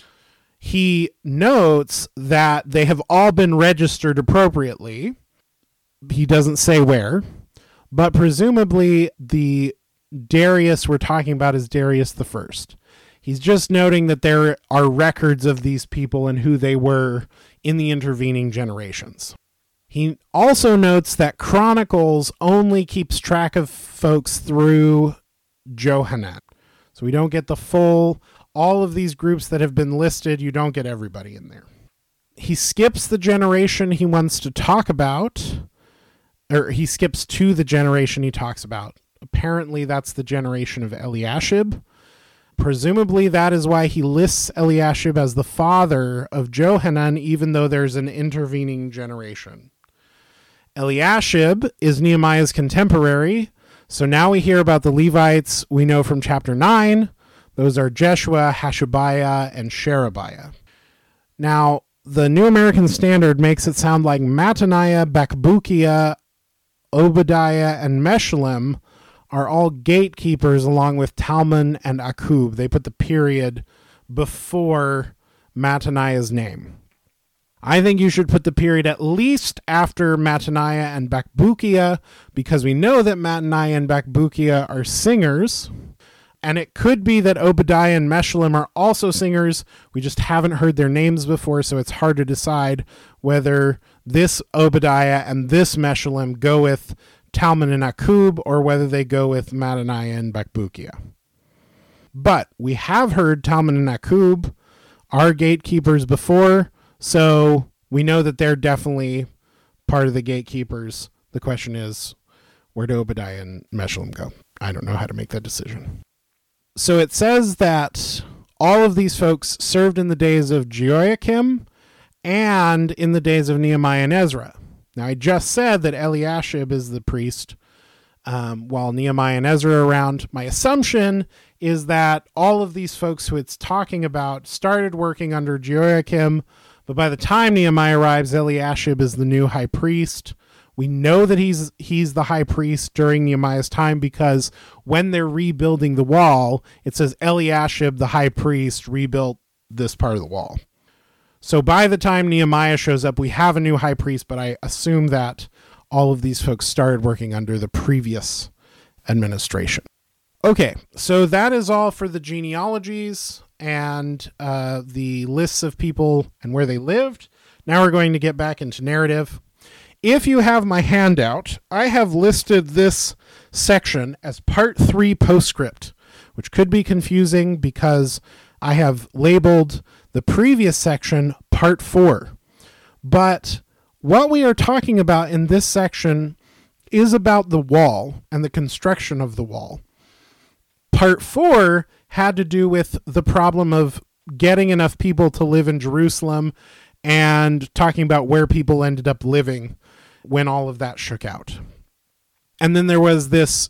He notes that they have all been registered appropriately. He doesn't say where, but presumably the Darius we're talking about is Darius the First. He's just noting that there are records of these people and who they were in the intervening generations. He also notes that Chronicles only keeps track of folks through Johanan. So we don't get the full, all of these groups that have been listed, you don't get everybody in there. He skips the generation he wants to talk about, or he skips to the generation he talks about. Apparently that's the generation of Eliashib. Presumably that is why he lists Eliashib as the father of Johanan, even though there's an intervening generation. Eliashib is Nehemiah's contemporary. So now we hear about the Levites we know from chapter 9. Those are Jeshua, Hashabiah, and Sherebiah. Now, the New American Standard makes it sound like Mattaniah, Bakbukiah, Obadiah, and Meshullam are all gatekeepers along with Talmon and Akub. They put the period before Mattaniah's name. I think you should put the period at least after Mattaniah and Bakbukiah, because we know that Mattaniah and Bakbukiah are singers, and it could be that Obadiah and Meshullam are also singers. We just haven't heard their names before, so it's hard to decide whether this Obadiah and this Meshullam go with Talmon and Akub, or whether they go with Mattaniah and Bakbukiah. But we have heard Talmon and Akub are gatekeepers before, so we know that they're definitely part of the gatekeepers. The question is, where do Obadiah and Meshullam go? I don't know how to make that decision. So it says that all of these folks served in the days of Jehoiakim and in the days of Nehemiah and Ezra. Now, I just said that Eliashib is the priest while Nehemiah and Ezra are around. My assumption is that all of these folks who it's talking about started working under Jehoiakim, but by the time Nehemiah arrives, Eliashib is the new high priest. We know that he's the high priest during Nehemiah's time because when they're rebuilding the wall, it says Eliashib, the high priest, rebuilt this part of the wall. So by the time Nehemiah shows up, we have a new high priest, but I assume that all of these folks started working under the previous administration. Okay, so that is all for the genealogies and the lists of people and where they lived. Now we're going to get back into narrative. If you have my handout, I have listed this section as part 3 postscript, which could be confusing because I have labeled the previous section part 4. But what we are talking about in this section is about the wall and the construction of the wall. Part 4 had to do with the problem of getting enough people to live in Jerusalem and talking about where people ended up living when all of that shook out. And then there was this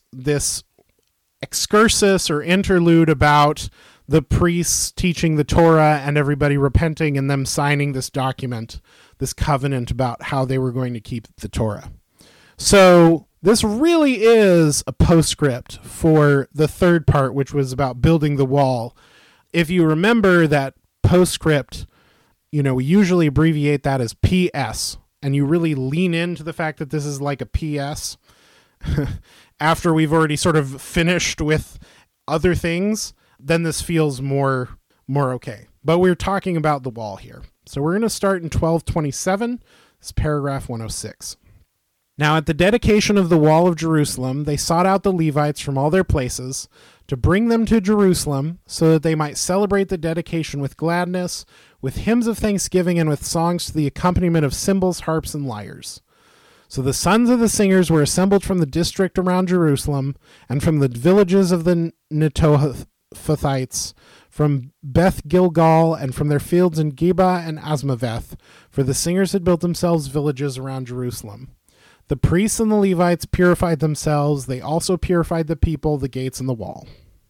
excursus or interlude about the priests teaching the Torah and everybody repenting and them signing this document, this covenant about how they were going to keep the Torah. So this really is a postscript for the third part, which was about building the wall. If you remember that postscript, we usually abbreviate that as PS, and you really lean into the fact that this is like a PS after we've already sort of finished with other things, then this feels more okay. But we're talking about the wall here. So we're going to start in 1227. This is paragraph 106. Now at the dedication of the wall of Jerusalem, they sought out the Levites from all their places to bring them to Jerusalem so that they might celebrate the dedication with gladness, with hymns of thanksgiving, and with songs to the accompaniment of cymbals, harps, and lyres. So the sons of the singers were assembled from the district around Jerusalem and from the villages of the Netophathites, from Beth Gilgal, and from their fields in Geba and Asmaveth, for the singers had built themselves villages around Jerusalem. The priests and the Levites purified themselves. They also purified the people, the gates, and the wall.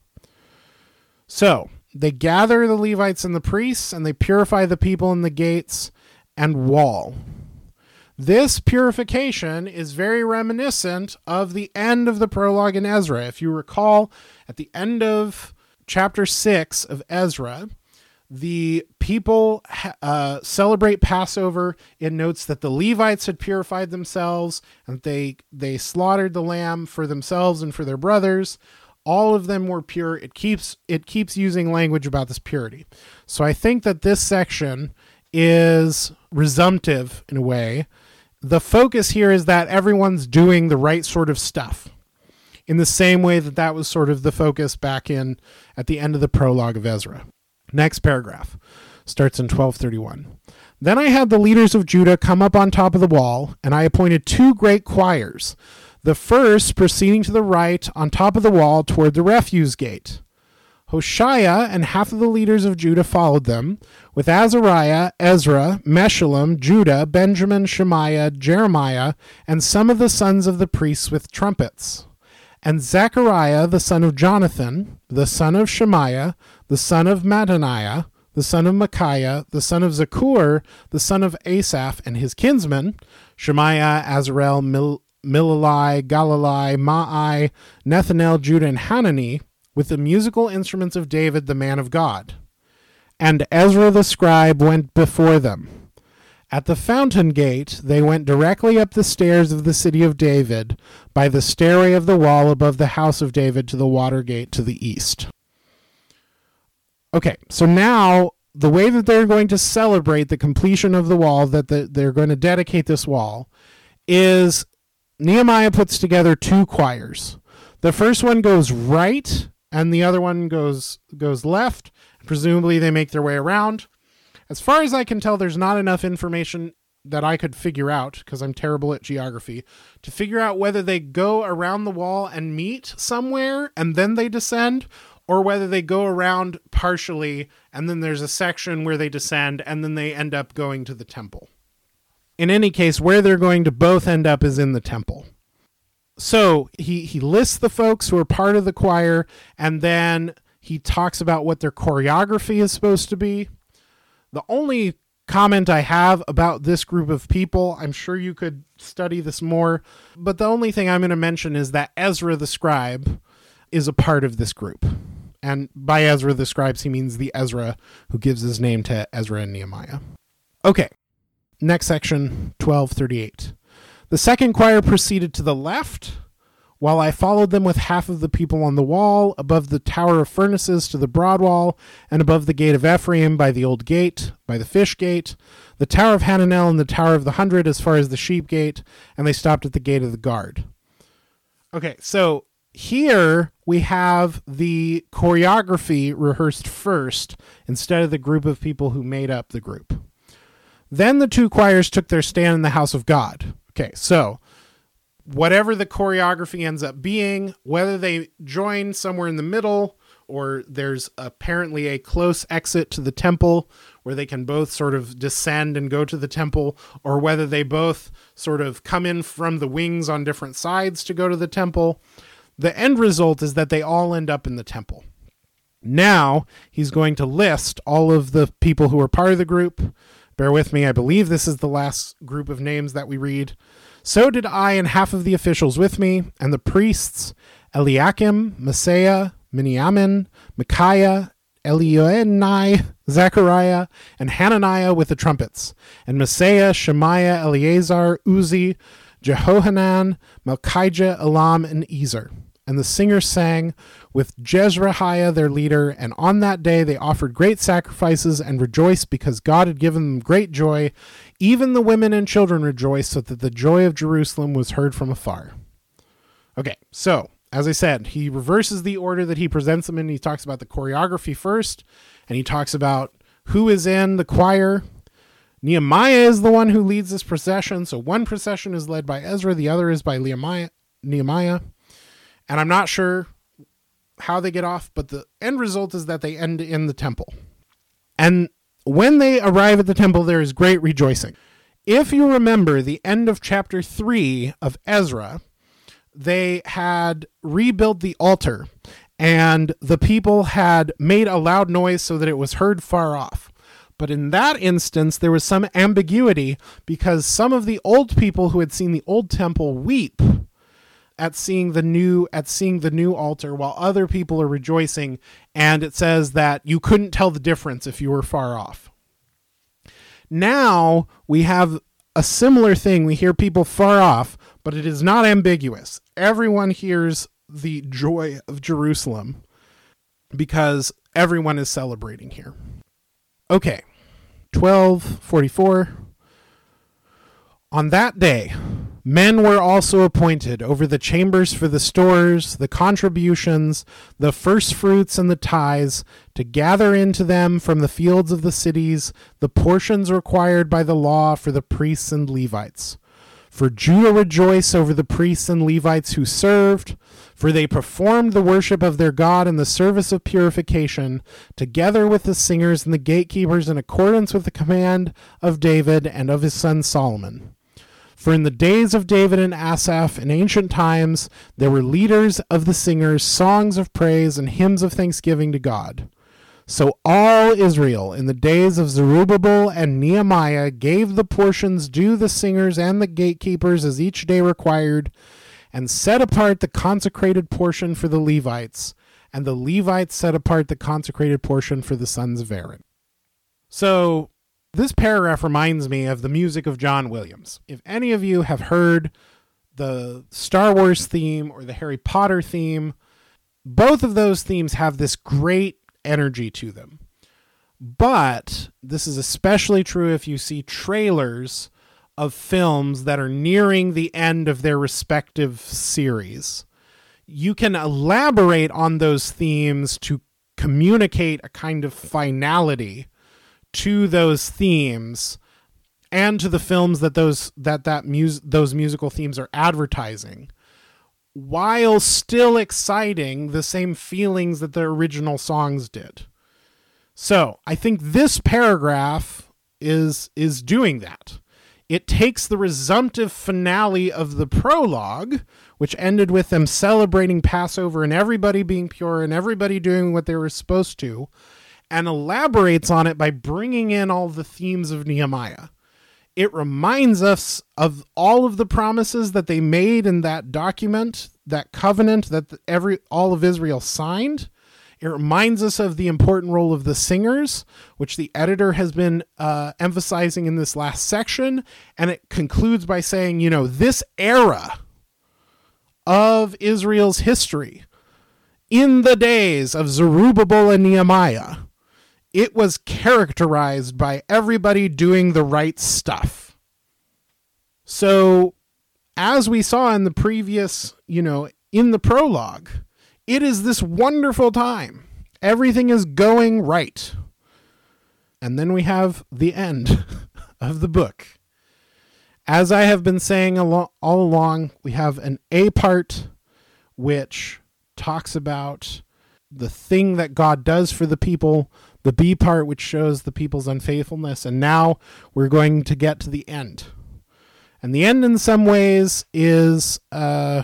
So they gather the Levites and the priests, and they purify the people and the gates and wall. This purification is very reminiscent of the end of the prologue in Ezra. If you recall, at the end of chapter 6 of Ezra, the people celebrate Passover. It notes that the Levites had purified themselves and they slaughtered the lamb for themselves and for their brothers. All of them were pure. It keeps using language about this purity. So I think that this section is resumptive in a way. The focus here is that everyone's doing the right sort of stuff, in the same way that that was sort of the focus back at the end of the prologue of Ezra. Next paragraph starts in 12:31. Then I had the leaders of Judah come up on top of the wall, and I appointed 2 great choirs, the first proceeding to the right on top of the wall toward the refuse gate. Hoshea and half of the leaders of Judah followed them, with Azariah, Ezra, Meshullam, Judah, Benjamin, Shemaiah, Jeremiah, and some of the sons of the priests with trumpets. And Zechariah, the son of Jonathan, the son of Shemaiah, the son of Mattaniah, the son of Micaiah, the son of Zakur, the son of Asaph, and his kinsmen, Shemaiah, Azarel, Milalai, Galalai, Maai, Nethanel, Judah, and Hanani, with the musical instruments of David, the man of God. And Ezra the scribe went before them. At the fountain gate, they went directly up the stairs of the city of David, by the stairway of the wall above the house of David to the water gate to the east. Okay, so now the way that they're going to celebrate the completion of the wall, that they're going to dedicate this wall, is Nehemiah puts together 2 choirs. The first one goes right, and the other one goes left. Presumably they make their way around. As far as I can tell, there's not enough information that I could figure out, because I'm terrible at geography, to figure out whether they go around the wall and meet somewhere and then they descend, or whether they go around partially and then there's a section where they descend and then they end up going to the temple. In any case, where they're going to both end up is in the temple. So he lists the folks who are part of the choir, and then he talks about what their choreography is supposed to be. The only comment I have about this group of people, I'm sure you could study this more, but the only thing I'm going to mention is that Ezra the scribe is a part of this group. And by Ezra the scribes, he means the Ezra who gives his name to Ezra and Nehemiah. Okay, next section, 12:38. The second choir proceeded to the left, while I followed them with half of the people on the wall, above the tower of furnaces to the broad wall, and above the gate of Ephraim, by the old gate, by the fish gate, the tower of Hananel, and the tower of the 100, as far as the sheep gate, and they stopped at the gate of the guard. Okay, so here we have the choreography rehearsed first, instead of the group of people who made up the group. Then the 2 choirs took their stand in the house of God. Okay, so whatever the choreography ends up being, whether they join somewhere in the middle or there's apparently a close exit to the temple where they can both sort of descend and go to the temple, or whether they both sort of come in from the wings on different sides to go to the temple, the end result is that they all end up in the temple. Now he's going to list all of the people who are part of the group. Bear with me, I believe this is the last group of names that we read. So did I and half of the officials with me, and the priests, Eliakim, Maaseiah, Miniamin, Micaiah, Elioenai, Zechariah, and Hananiah with the trumpets, and Maaseiah, Shemaiah, Eleazar, Uzi, Jehohanan, Malchijah, Elam, and Ezer. And the singers sang with Jezrahiah their leader, and on that day they offered great sacrifices and rejoiced because God had given them great joy. Even the women and children rejoiced, so that the joy of Jerusalem was heard from afar. Okay, so as I said, he reverses the order that he presents them in. He talks about the choreography first, and he talks about who is in the choir. Nehemiah is the one who leads this procession. So one procession is led by Ezra, the other is by Nehemiah. And I'm not sure how they get off, but the end result is that they end in the temple. And when they arrive at the temple, there is great rejoicing. If you remember the end of chapter 3 of Ezra, they had rebuilt the altar, and the people had made a loud noise so that it was heard far off. But in that instance, there was some ambiguity, because some of the old people who had seen the old temple weep at seeing the new altar, while other people are rejoicing. And it says that you couldn't tell the difference if you were far off. Now we have a similar thing. We hear people far off, but it is not ambiguous. Everyone hears the joy of Jerusalem because everyone is celebrating here. Okay, 12:44. On that day, men were also appointed over the chambers for the stores, the contributions, the first fruits, and the tithes, to gather into them from the fields of the cities the portions required by the law for the priests and Levites. For Judah rejoiced over the priests and Levites who served, for they performed the worship of their God and the service of purification, together with the singers and the gatekeepers, in accordance with the command of David and of his son Solomon. For in the days of David and Asaph in ancient times, there were leaders of the singers, songs of praise, and hymns of thanksgiving to God. So all Israel in the days of Zerubbabel and Nehemiah gave the portions due the singers and the gatekeepers as each day required, and set apart the consecrated portion for the Levites, and the Levites set apart the consecrated portion for the sons of Aaron. So this paragraph reminds me of the music of John Williams. If any of you have heard the Star Wars theme or the Harry Potter theme, both of those themes have this great energy to them. But this is especially true if you see trailers of films that are nearing the end of their respective series. You can elaborate on those themes to communicate a kind of finality to those themes and to the films that those musical themes are advertising, while still exciting the same feelings that the original songs did. So I think this paragraph is doing that. It takes the resumptive finale of the prologue, which ended with them celebrating Passover and everybody being pure and everybody doing what they were supposed to, and elaborates on it by bringing in all the themes of Nehemiah. It reminds us of all of the promises that they made in that document, that covenant that all of Israel signed. It reminds us of the important role of the singers, which the editor has been emphasizing in this last section. And it concludes by saying, this era of Israel's history, in the days of Zerubbabel and Nehemiah, it was characterized by everybody doing the right stuff. So, as we saw in the previous, in the prologue, it is this wonderful time. Everything is going right. And then we have the end of the book. As I have been saying all along, we have an A part, which talks about the thing that God does for the people, the B part, which shows the people's unfaithfulness, and now we're going to get to the end. And the end, in some ways, is a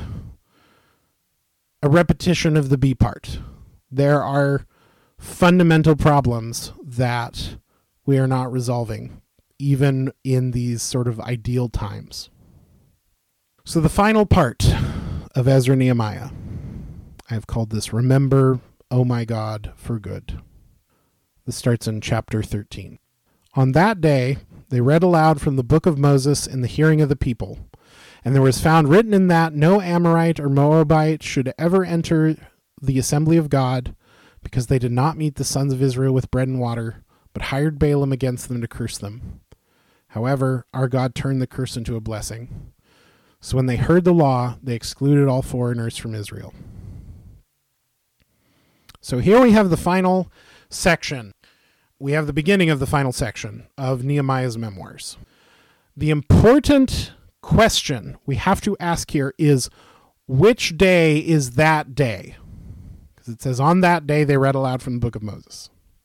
repetition of the B part. There are fundamental problems that we are not resolving, even in these sort of ideal times. So the final part of Ezra Nehemiah, I've called this Remember, O My God, for Good. This starts in chapter 13. On that day, they read aloud from the book of Moses in the hearing of the people. And there was found written in that no Amorite or Moabite should ever enter the assembly of God, because they did not meet the sons of Israel with bread and water, but hired Balaam against them to curse them. However, our God turned the curse into a blessing. So when they heard the law, they excluded all foreigners from Israel. So here we have the final section. We have the beginning of the final section of Nehemiah's memoirs. The important question we have to ask here is, which day is that day? Because it says, on that day they read aloud from the book of Moses.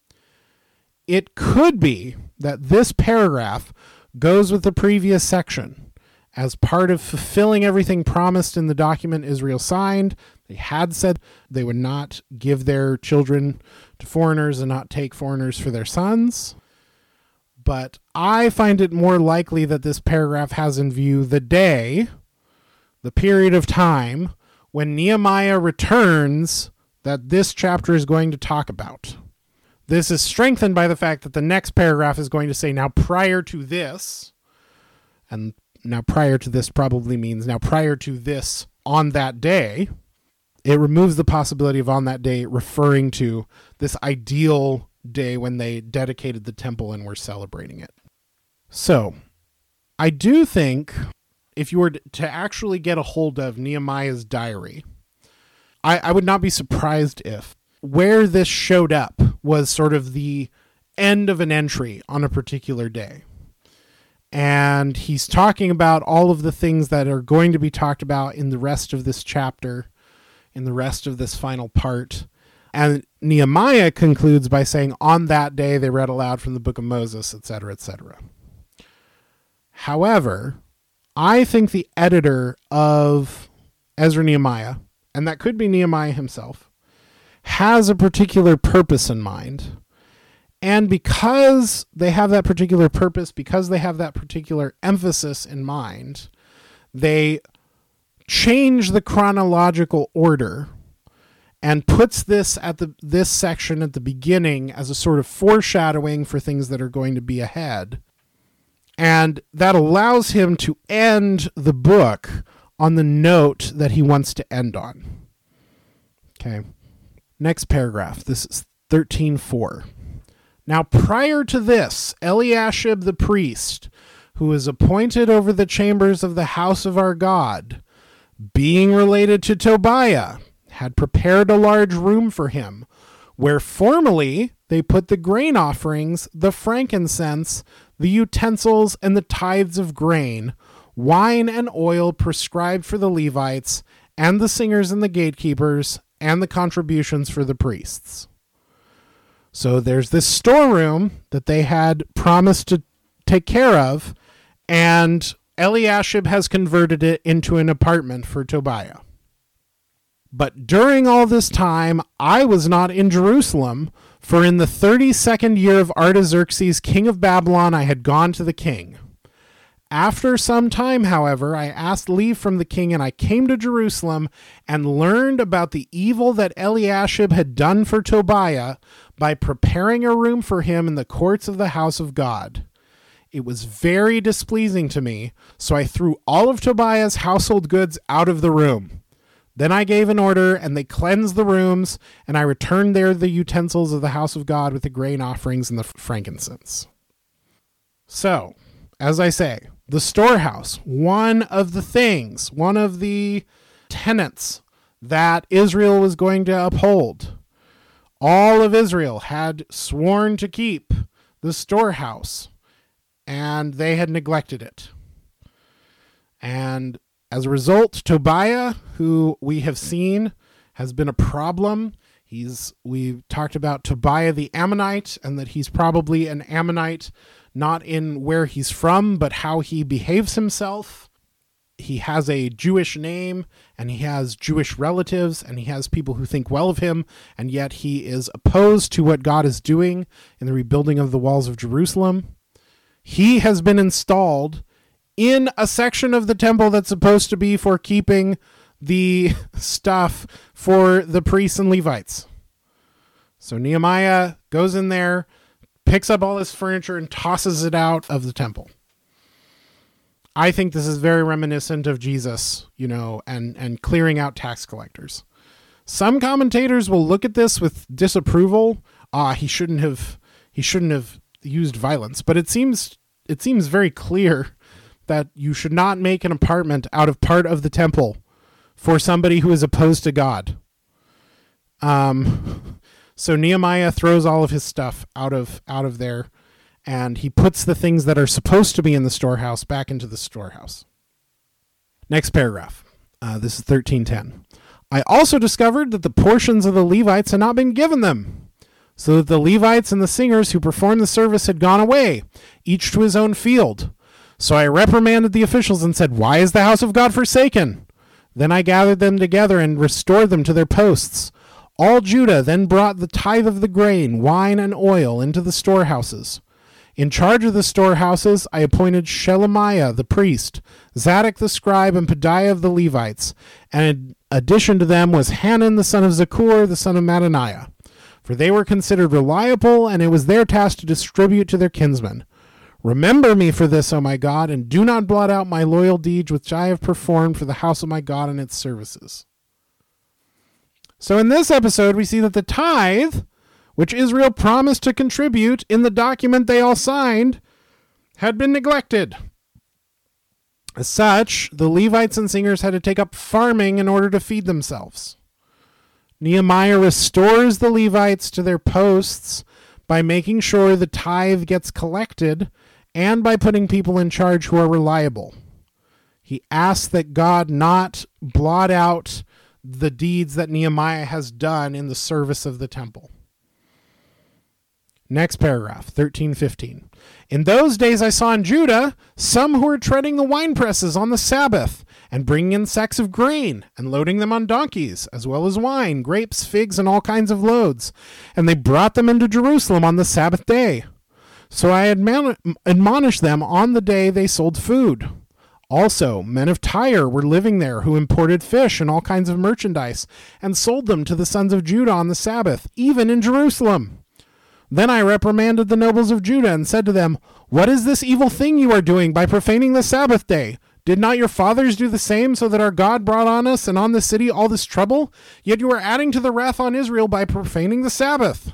It could be that this paragraph goes with the previous section as part of fulfilling everything promised in the document Israel signed. They had said they would not give their children to foreigners and not take foreigners for their sons. But I find it more likely that this paragraph has in view the day, the period of time, when Nehemiah returns that this chapter is going to talk about. This is strengthened by the fact that the next paragraph is going to say, now prior to this, and now prior to this probably means now prior to this on that day. It removes the possibility of on that day referring to this ideal day when they dedicated the temple and were celebrating it. So I do think if you were to actually get a hold of Nehemiah's diary, I would not be surprised if where this showed up was sort of the end of an entry on a particular day. And he's talking about all of the things that are going to be talked about in the rest of this chapter, in the rest of this final part. And Nehemiah concludes by saying, on that day they read aloud from the book of Moses, etc., etc. However, I think the editor of Ezra Nehemiah, and that could be Nehemiah himself, has a particular purpose in mind. And because they have that particular purpose, because they have that particular emphasis in mind, they change the chronological order and puts this at this section at the beginning as a sort of foreshadowing for things that are going to be ahead. And that allows him to end the book on the note that he wants to end on. Okay. Next paragraph. This is 13:4. Now, prior to this, Eliashib the priest, who is appointed over the chambers of the house of our God, being related to Tobiah, had prepared a large room for him, where formerly they put the grain offerings, the frankincense, the utensils, and the tithes of grain, wine and oil prescribed for the Levites, and the singers and the gatekeepers, and the contributions for the priests. So there's this storeroom that they had promised to take care of, and Eliashib has converted it into an apartment for Tobiah. But during all this time, I was not in Jerusalem, for in the 32nd year of Artaxerxes, king of Babylon, I had gone to the king. After some time, however, I asked leave from the king, and I came to Jerusalem and learned about the evil that Eliashib had done for Tobiah by preparing a room for him in the courts of the house of God. It was very displeasing to me, so I threw all of Tobiah's household goods out of the room. Then I gave an order, and they cleansed the rooms, and I returned there the utensils of the house of God with the grain offerings and the frankincense. So, as I say, the storehouse, one of the tenets that Israel was going to uphold. All of Israel had sworn to keep the storehouse, and they had neglected it. And as a result, Tobiah, who we have seen has been a problem. We've talked about Tobiah the Ammonite, and that he's probably an Ammonite, not in where he's from, but how he behaves himself. He has a Jewish name, and he has Jewish relatives, and he has people who think well of him, and yet he is opposed to what God is doing in the rebuilding of the walls of Jerusalem. He has been installed in a section of the temple that's supposed to be for keeping the stuff for the priests and Levites. So Nehemiah goes in there, picks up all his furniture, and tosses it out of the temple. I think this is very reminiscent of Jesus, and clearing out tax collectors. Some commentators will look at this with disapproval. He shouldn't have used violence, but it seems very clear that you should not make an apartment out of part of the temple for somebody who is opposed to God. So Nehemiah throws all of his stuff out of there, and he puts the things that are supposed to be in the storehouse back into the storehouse. Next paragraph. This is 13:10. I also discovered that the portions of the Levites had not been given them, so that the Levites and the singers who performed the service had gone away, each to his own field. So I reprimanded the officials and said, "Why is the house of God forsaken?" Then I gathered them together and restored them to their posts. All Judah then brought the tithe of the grain, wine, and oil into the storehouses. In charge of the storehouses, I appointed Shelemiah the priest, Zadok the scribe, and Pedaiah of the Levites. And in addition to them was Hanan the son of Zakur, the son of Mattaniah. For they were considered reliable, and it was their task to distribute to their kinsmen. Remember me for this, O my God, and do not blot out my loyal deeds which I have performed for the house of my God and its services. So in this episode, we see that the tithe, which Israel promised to contribute in the document they all signed, had been neglected. As such, the Levites and singers had to take up farming in order to feed themselves. Nehemiah restores the Levites to their posts by making sure the tithe gets collected and by putting people in charge who are reliable. He asks that God not blot out the deeds that Nehemiah has done in the service of the temple. Next paragraph, 13:15. In those days I saw in Judah some who were treading the wine presses on the Sabbath and bringing in sacks of grain and loading them on donkeys, as well as wine, grapes, figs, and all kinds of loads. And they brought them into Jerusalem on the Sabbath day. So I admonished them on the day they sold food. Also, men of Tyre were living there who imported fish and all kinds of merchandise and sold them to the sons of Judah on the Sabbath, even in Jerusalem. Then I reprimanded the nobles of Judah and said to them, "What is this evil thing you are doing by profaning the Sabbath day? Did not your fathers do the same, so that our God brought on us and on the city all this trouble? Yet you are adding to the wrath on Israel by profaning the Sabbath."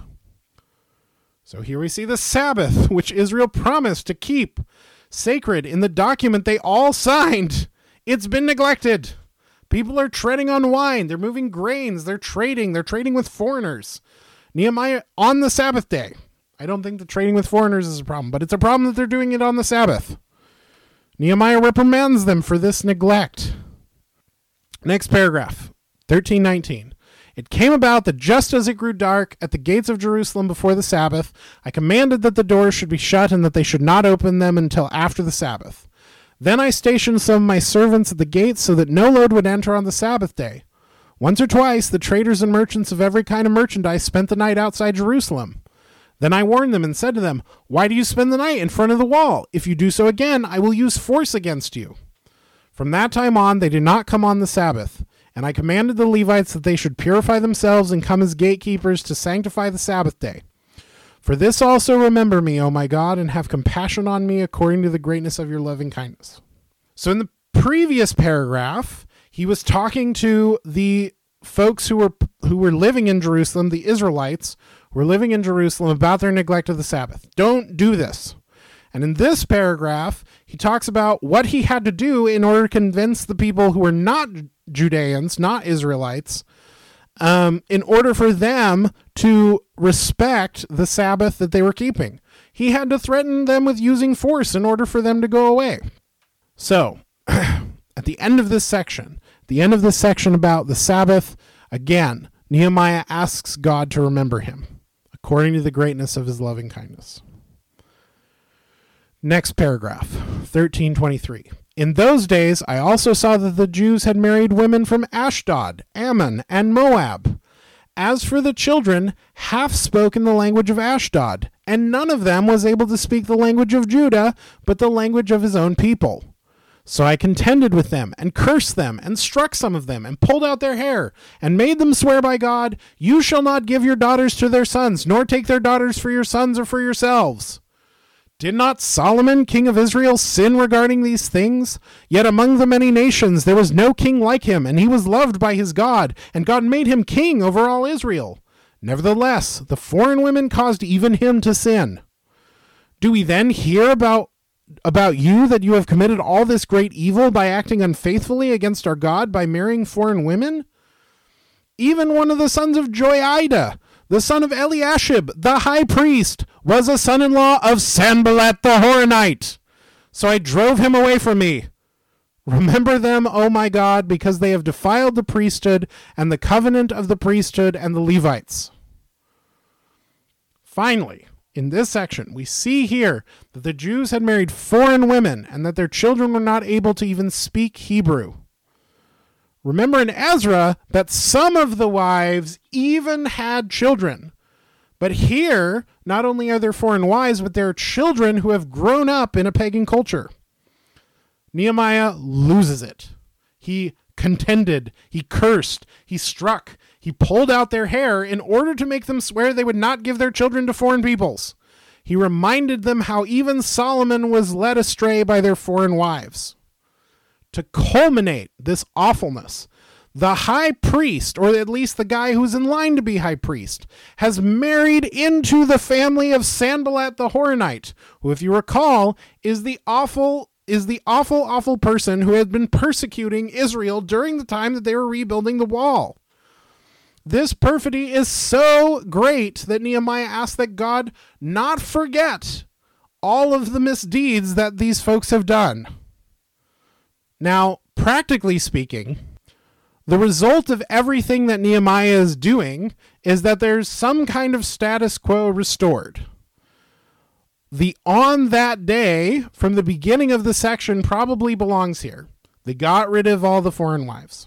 So here we see the Sabbath, which Israel promised to keep sacred in the document they all signed. It's been neglected. People are treading on wine. They're moving grains. They're trading with foreigners. Nehemiah on the Sabbath day. I don't think the trading with foreigners is a problem, but it's a problem that they're doing it on the Sabbath. Nehemiah reprimands them for this neglect. Next paragraph, 13:19. It came about that just as it grew dark at the gates of Jerusalem before the Sabbath, I commanded that the doors should be shut and that they should not open them until after the Sabbath. Then I stationed some of my servants at the gates so that no load would enter on the Sabbath day. Once or twice, the traders and merchants of every kind of merchandise spent the night outside Jerusalem. Then I warned them and said to them, "Why do you spend the night in front of the wall? If you do so again, I will use force against you." From that time on, they did not come on the Sabbath. And I commanded the Levites that they should purify themselves and come as gatekeepers to sanctify the Sabbath day. For this also remember me, O my God, and have compassion on me according to the greatness of your loving kindness. So in the previous paragraph, he was talking to the folks who were living in Jerusalem, the Israelites who were living in Jerusalem, about their neglect of the Sabbath. Don't do this. And in this paragraph, he talks about what he had to do in order to convince the people who were not Judeans, not Israelites, in order for them to respect the Sabbath that they were keeping. He had to threaten them with using force in order for them to go away. So, at the end of this section about the Sabbath, again, Nehemiah asks God to remember him, according to the greatness of his loving kindness. Next paragraph, 13:23. In those days, I also saw that the Jews had married women from Ashdod, Ammon, and Moab. As for the children, half spoke in the language of Ashdod, and none of them was able to speak the language of Judah, but the language of his own people. So I contended with them, and cursed them, and struck some of them, and pulled out their hair, and made them swear by God, "You shall not give your daughters to their sons, nor take their daughters for your sons or for yourselves." Did not Solomon, king of Israel, sin regarding these things? Yet among the many nations there was no king like him, and he was loved by his God, and God made him king over all Israel. Nevertheless, the foreign women caused even him to sin. Do we then hear about you that you have committed all this great evil by acting unfaithfully against our God by marrying foreign women? Even one of the sons of Joiada, the son of Eliashib, the high priest, was a son-in-law of Sanballat the Horonite. So I drove him away from me. Remember them, O my God, because they have defiled the priesthood and the covenant of the priesthood and the Levites. Finally, in this section, we see here that the Jews had married foreign women and that their children were not able to even speak Hebrew. Remember in Ezra that some of the wives even had children. But here, not only are there foreign wives, but there are children who have grown up in a pagan culture. Nehemiah loses it. He contended, he cursed, he struck, he pulled out their hair in order to make them swear they would not give their children to foreign peoples. He reminded them how even Solomon was led astray by their foreign wives. To culminate this awfulness, the high priest, or at least the guy who's in line to be high priest, has married into the family of Sanballat the Horonite, who, if you recall, is the awful person who had been persecuting Israel during the time that they were rebuilding the wall. This perfidy is so great that Nehemiah asked that God not forget all of the misdeeds that these folks have done. Now, practically speaking, the result of everything that Nehemiah is doing is that there's some kind of status quo restored. The on that day from the beginning of the section probably belongs here. They got rid of all the foreign wives.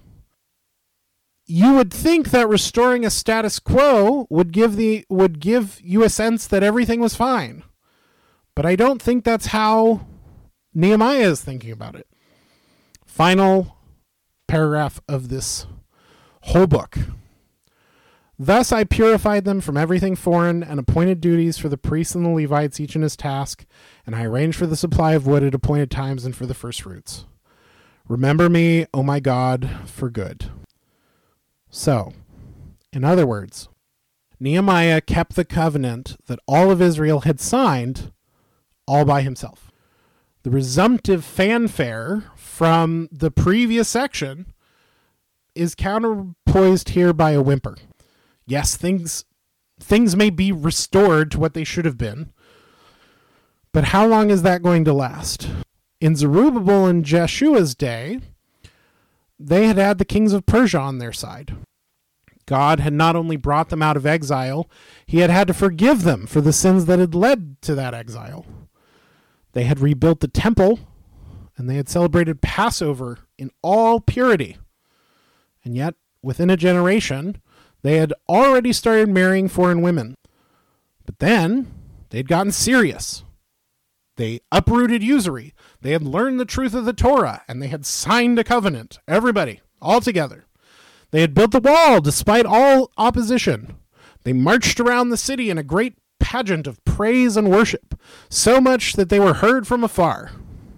You would think that restoring a status quo would give you a sense that everything was fine. But I don't think that's how Nehemiah is thinking about it. Final paragraph of this whole book. Thus I purified them from everything foreign and appointed duties for the priests and the Levites, each in his task, and I arranged for the supply of wood at appointed times and for the first fruits. Remember me, O my God, for good. So, in other words, Nehemiah kept the covenant that all of Israel had signed all by himself. The resumptive fanfare from the previous section is counterpoised here by a whimper. Yes, things may be restored to what they should have been, but how long is that going to last? In Zerubbabel and Jeshua's day, they had the kings of Persia on their side. God had not only brought them out of exile, he had to forgive them for the sins that had led to that exile. They had rebuilt the temple, and they had celebrated Passover in all purity. And yet, within a generation, they had already started marrying foreign women. But then, they'd gotten serious. They uprooted usury. They had learned the truth of the Torah, and they had signed a covenant. Everybody, all together. They had built the wall despite all opposition. They marched around the city in a great pageant of praise and worship, so much that they were heard from afar.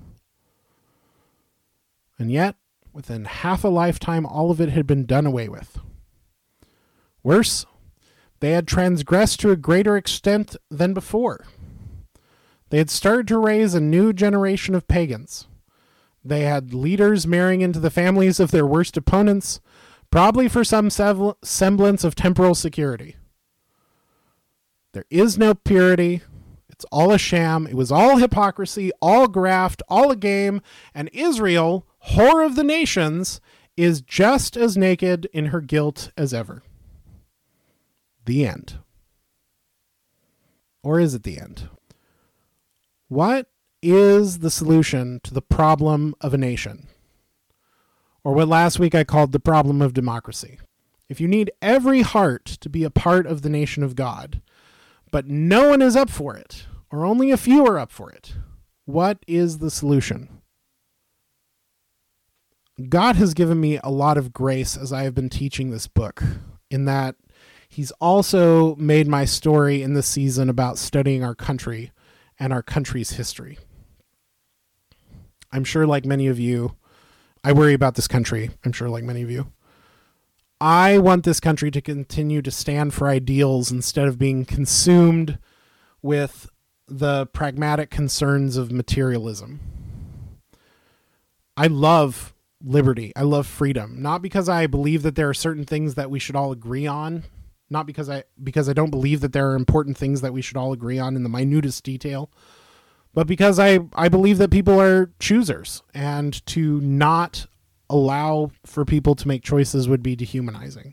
And yet, within half a lifetime, all of it had been done away with. Worse, they had transgressed to a greater extent than before. They had started to raise a new generation of pagans. They had leaders marrying into the families of their worst opponents, probably for some semblance of temporal security. There is no purity. It's all a sham. It was all hypocrisy, all graft, all a game, and Israel, whore of the nations, is just as naked in her guilt as ever. The end. Or is it the end? What is the solution to the problem of a nation? Or what last week I called the problem of democracy. If you need every heart to be a part of the nation of God, but no one is up for it, or only a few are up for it, what is the solution? God has given me a lot of grace as I have been teaching this book, in that he's also made my story in this season about studying our country and our country's history. I'm sure, like many of you, I worry about this country. I'm sure, like many of you, I want this country to continue to stand for ideals instead of being consumed with the pragmatic concerns of materialism. I love liberty. I love freedom, not because I believe that there are certain things that we should all agree on, not because I don't believe that there are important things that we should all agree on in the minutest detail, but because I believe that people are choosers, and to not allow for people to make choices would be dehumanizing.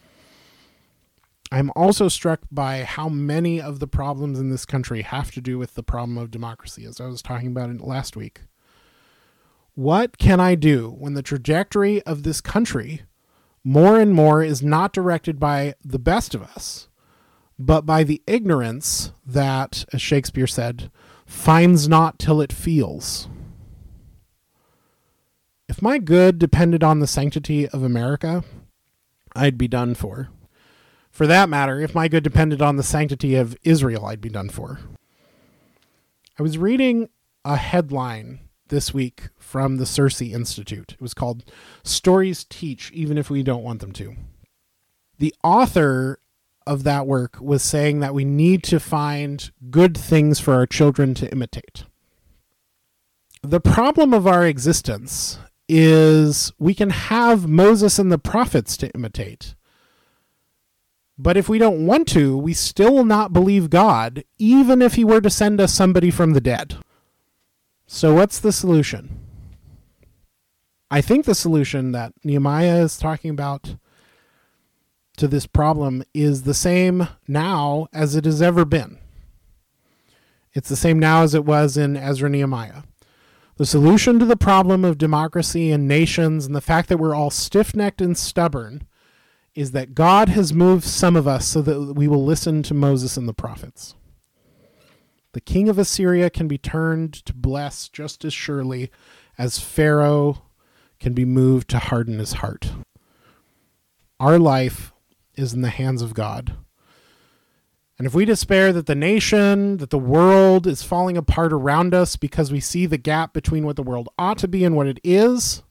I'm also struck by how many of the problems in this country have to do with the problem of democracy, as I was talking about it last week. What can I do when the trajectory of this country more and more is not directed by the best of us, but by the ignorance that, as Shakespeare said, finds not till it feels? If my good depended on the sanctity of America, I'd be done for. For that matter, if my good depended on the sanctity of Israel, I'd be done for. I was reading a headline this week from the Circe Institute. It was called "Stories Teach Even If We Don't Want Them to." The author of that work was saying that we need to find good things for our children to imitate. The problem of our existence is we can have Moses and the prophets to imitate, but if we don't want to, we still will not believe God, even if he were to send us somebody from the dead. So what's the solution? I think the solution that Nehemiah is talking about to this problem is the same now as it has ever been. It's the same now as it was in Ezra and Nehemiah. The solution to the problem of democracy and nations and the fact that we're all stiff-necked and stubborn is that God has moved some of us so that we will listen to Moses and the prophets. The king of Assyria can be turned to bless just as surely as Pharaoh can be moved to harden his heart. Our life is in the hands of God. And if we despair that the nation, that the world is falling apart around us because we see the gap between what the world ought to be and what it is,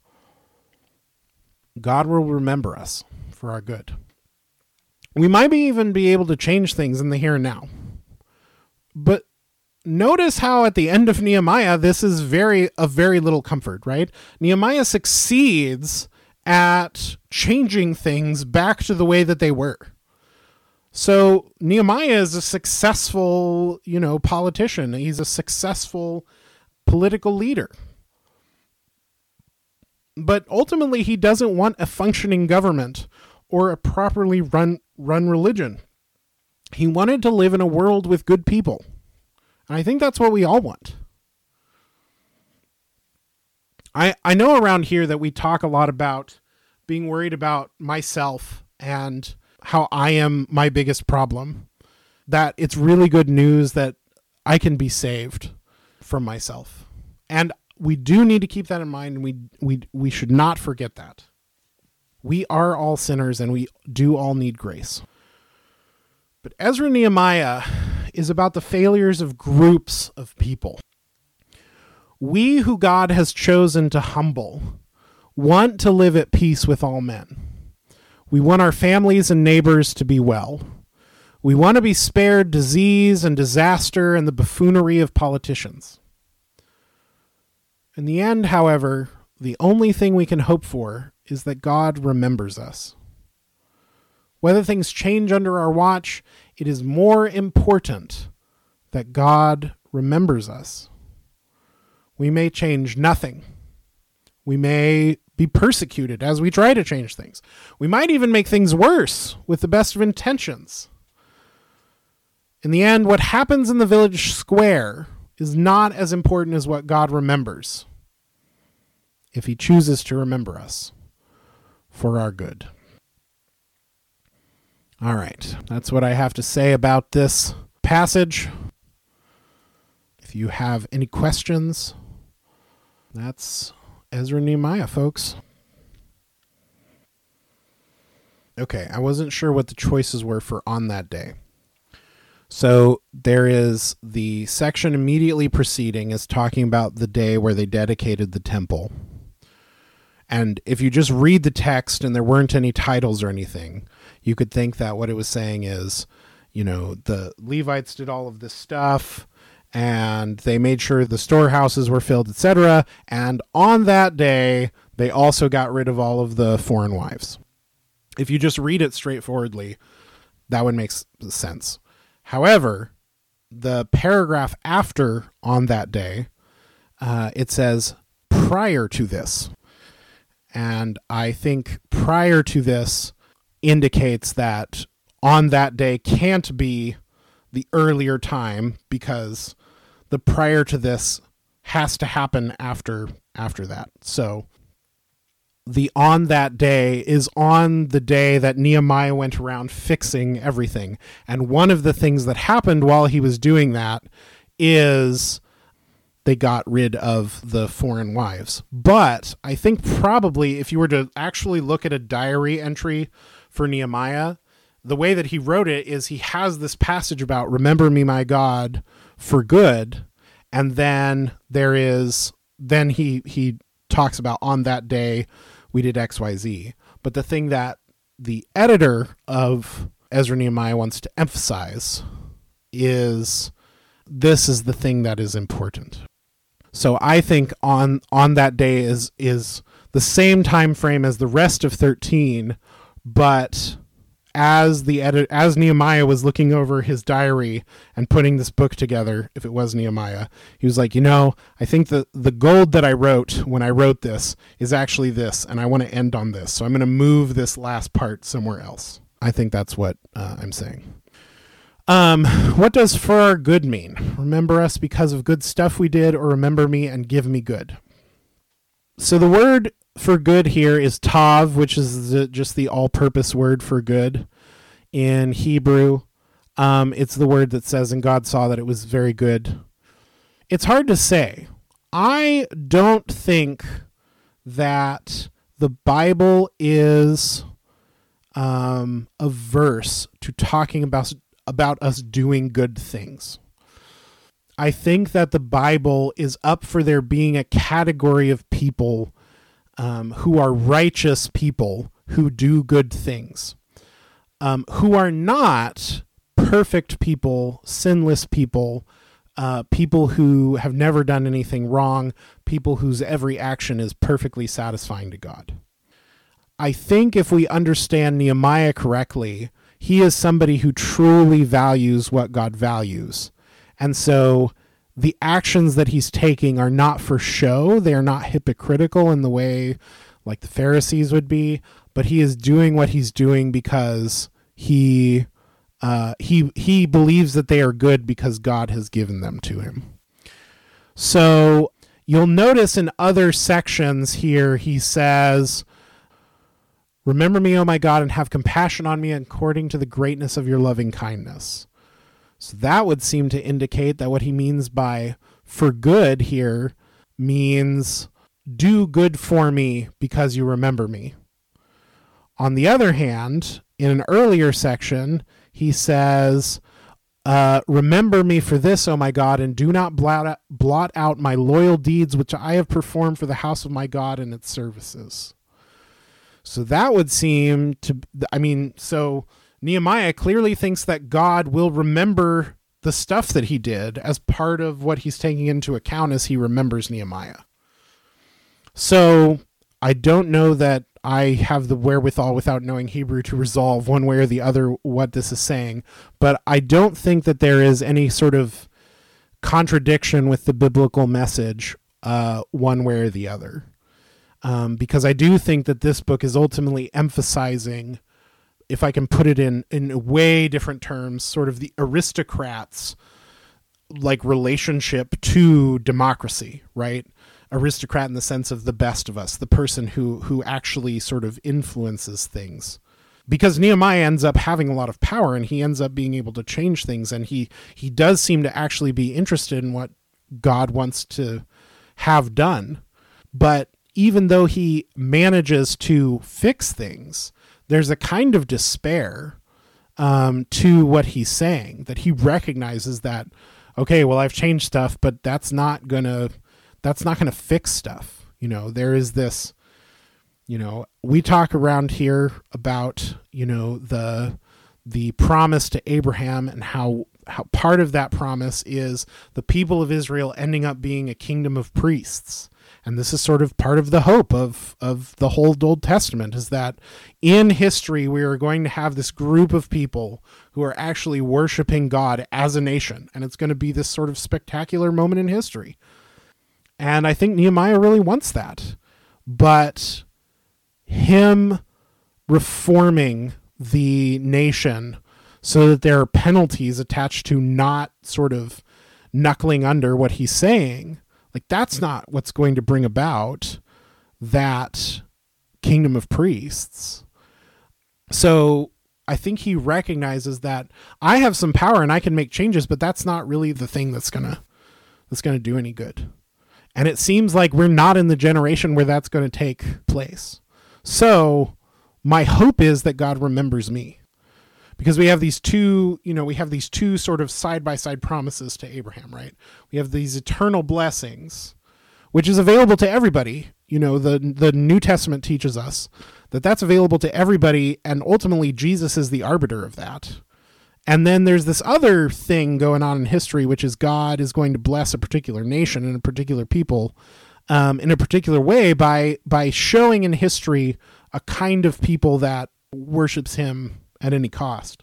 God will remember us for our good. We might even be able to change things in the here and now. But notice how at the end of Nehemiah, this is of very little comfort, right? Nehemiah succeeds at changing things back to the way that they were. So Nehemiah is a successful, politician. He's a successful political leader. But ultimately, he doesn't want a functioning government or a properly run religion. He wanted to live in a world with good people. And I think that's what we all want. I know around here that we talk a lot about being worried about myself and how I am my biggest problem. That it's really good news that I can be saved from myself. And we do need to keep that in mind, and we should not forget that. We are all sinners, and we do all need grace. But Ezra and Nehemiah is about the failures of groups of people. We who God has chosen to humble want to live at peace with all men. We want our families and neighbors to be well. We want to be spared disease and disaster and the buffoonery of politicians. In the end, however, the only thing we can hope for is that God remembers us. Whether things change under our watch, it is more important that God remembers us. We may change nothing. We may be persecuted as we try to change things. We might even make things worse with the best of intentions. In the end, what happens in the village square is not as important as what God remembers, if he chooses to remember us for our good. All right, that's what I have to say about this passage. If you have any questions, that's Ezra and Nehemiah, folks. Okay, I wasn't sure what the choices were for on that day. So there is the section immediately preceding is talking about the day where they dedicated the temple. And if you just read the text and there weren't any titles or anything, you could think that what it was saying is, the Levites did all of this stuff and they made sure the storehouses were filled, etc. And on that day, they also got rid of all of the foreign wives. If you just read it straightforwardly, that would make sense. However, the paragraph after on that day, it says prior to this. And I think prior to this indicates that on that day can't be the earlier time, because the prior to this has to happen after that. So the on that day is on the day that Nehemiah went around fixing everything. And one of the things that happened while he was doing that is they got rid of the foreign wives. But I think probably if you were to actually look at a diary entry for Nehemiah, the way that he wrote it is he has this passage about remember me, my God, for good. And then he talks about on that day we did XYZ. But the thing that the editor of Ezra Nehemiah wants to emphasize is this is the thing that is important. So I think on that day is the same time frame as the rest of 13, but as Nehemiah was looking over his diary and putting this book together, if it was Nehemiah, he was like, I think the gold that I wrote when I wrote this is actually this, and I want to end on this. So I'm going to move this last part somewhere else. I think that's what I'm saying. What does for our good mean? Remember us because of good stuff we did, or remember me and give me good? So the word for good here is tav, which is just the all-purpose word for good in Hebrew. It's the word that says, and God saw that it was very good. It's hard to say. I don't think that the Bible is averse to talking about us doing good things. I think that the Bible is up for there being a category of people who are righteous people who do good things, who are not perfect people, sinless people, people who have never done anything wrong, people whose every action is perfectly satisfying to God. I think if we understand Nehemiah correctly, he is somebody who truly values what God values. And so the actions that he's taking are not for show. They are not hypocritical in the way like the Pharisees would be, but he is doing what he's doing because he believes that they are good because God has given them to him. So you'll notice in other sections here, he says, remember me, O my God, and have compassion on me according to the greatness of your loving kindness. So that would seem to indicate that what he means by for good here means do good for me because you remember me. On the other hand, in an earlier section, he says, remember me for this, O my God, and do not blot out my loyal deeds which I have performed for the house of my God and its services. So that would seem to, so Nehemiah clearly thinks that God will remember the stuff that he did as part of what he's taking into account as he remembers Nehemiah. So I don't know that I have the wherewithal without knowing Hebrew to resolve one way or the other what this is saying, but I don't think that there is any sort of contradiction with the biblical message one way or the other. Because I do think that this book is ultimately emphasizing, if I can put it in way different terms, sort of the aristocrats' like relationship to democracy, right? Aristocrat in the sense of the best of us, the person who actually sort of influences things. Because Nehemiah ends up having a lot of power and he ends up being able to change things, and he does seem to actually be interested in what God wants to have done. But even though he manages to fix things, there's a kind of despair to what he's saying, that he recognizes that, okay, well, I've changed stuff, but that's not gonna fix stuff. There is this, we talk around here about, the promise to Abraham, and how part of that promise is the people of Israel ending up being a kingdom of priests. And this is sort of part of the hope of the whole Old Testament, is that in history we are going to have this group of people who are actually worshiping God as a nation. And it's going to be this sort of spectacular moment in history. And I think Nehemiah really wants that. But him reforming the nation so that there are penalties attached to not sort of knuckling under what he's saying, like, that's not what's going to bring about that kingdom of priests. So I think he recognizes that I have some power and I can make changes, but that's not really the thing that's gonna do any good. And it seems like we're not in the generation where that's going to take place. So my hope is that God remembers me, because we have these two sort of side-by-side promises to Abraham, right? We have these eternal blessings, which is available to everybody. The New Testament teaches us that that's available to everybody, and ultimately Jesus is the arbiter of that. And then there's this other thing going on in history, which is God is going to bless a particular nation and a particular people in a particular way by showing in history a kind of people that worships him at any cost.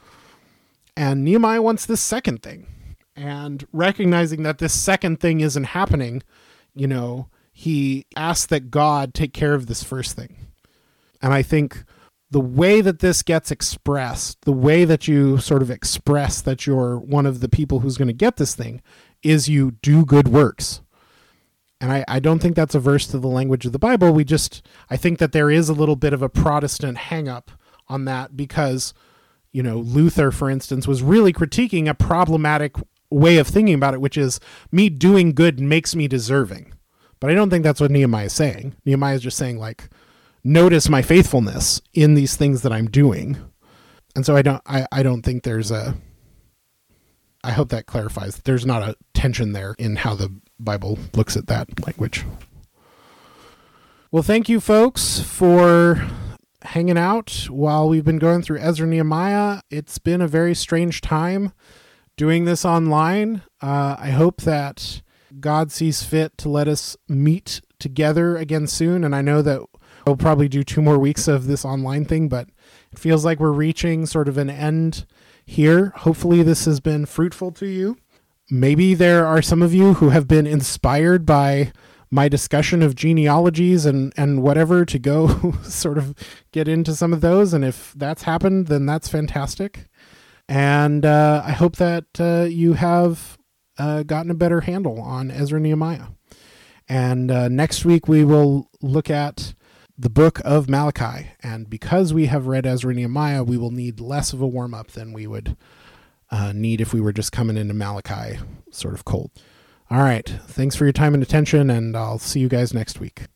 And Nehemiah wants this second thing. And recognizing that this second thing isn't happening, he asks that God take care of this first thing. And I think the way that this gets expressed, the way that you sort of express that you're one of the people who's going to get this thing, is you do good works. And I don't think that's averse to the language of the Bible. I think that there is a little bit of a Protestant hang-up on that, because, Luther, for instance, was really critiquing a problematic way of thinking about it, which is me doing good makes me deserving. But I don't think that's what Nehemiah is saying. Nehemiah is just saying, like, notice my faithfulness in these things that I'm doing. And so I don't think I hope that clarifies. There's not a tension there in how the Bible looks at that language. Well, thank you, folks, for hanging out while we've been going through Ezra Nehemiah. It's been a very strange time doing this online. I hope that God sees fit to let us meet together again soon. And I know that we'll probably do 2 more weeks of this online thing, but it feels like we're reaching sort of an end here. Hopefully this has been fruitful to you. Maybe there are some of you who have been inspired by my discussion of genealogies and whatever to go sort of get into some of those. And if that's happened, then that's fantastic. And I hope that you have gotten a better handle on Ezra Nehemiah. And next week we will look at the book of Malachi. And because we have read Ezra Nehemiah, we will need less of a warm-up than we would need if we were just coming into Malachi sort of cold. All right. Thanks for your time and attention, and I'll see you guys next week.